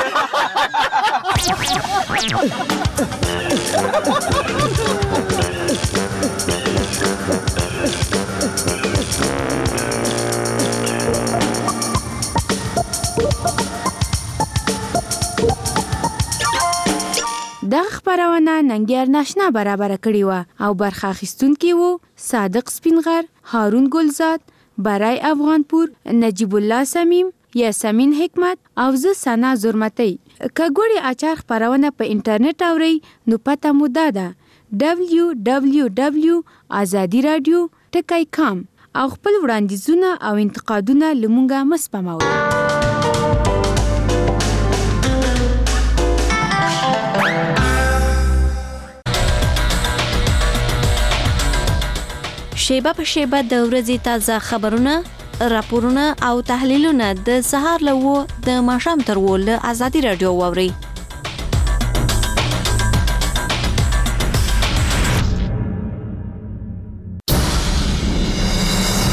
دغه خپرونه ننګیار ناشنا برابر کړې وه او برخه اخیستونکي وو صادق سپینغر، هارون ګلزاد، برای افغانپور، نجیب الله سمیم، یاسمین حکمت او زه ثنا زرمتی. که ګوړې اچار خپرونه په انټرنیټ اورئ نو پته مو دا ده ډبلیو ډبلیو ډبلیو ازادي راډیو ټکی کام او خپل وړاندیزونه او انتقادونه لمونږه مه سپموئ.
شیبه په شیبه د ورځې تازه خبرونه، راپورونه او تحلیلونه د سهار له اوه د ماښام تر اووه له ازادي راډیو واورئ.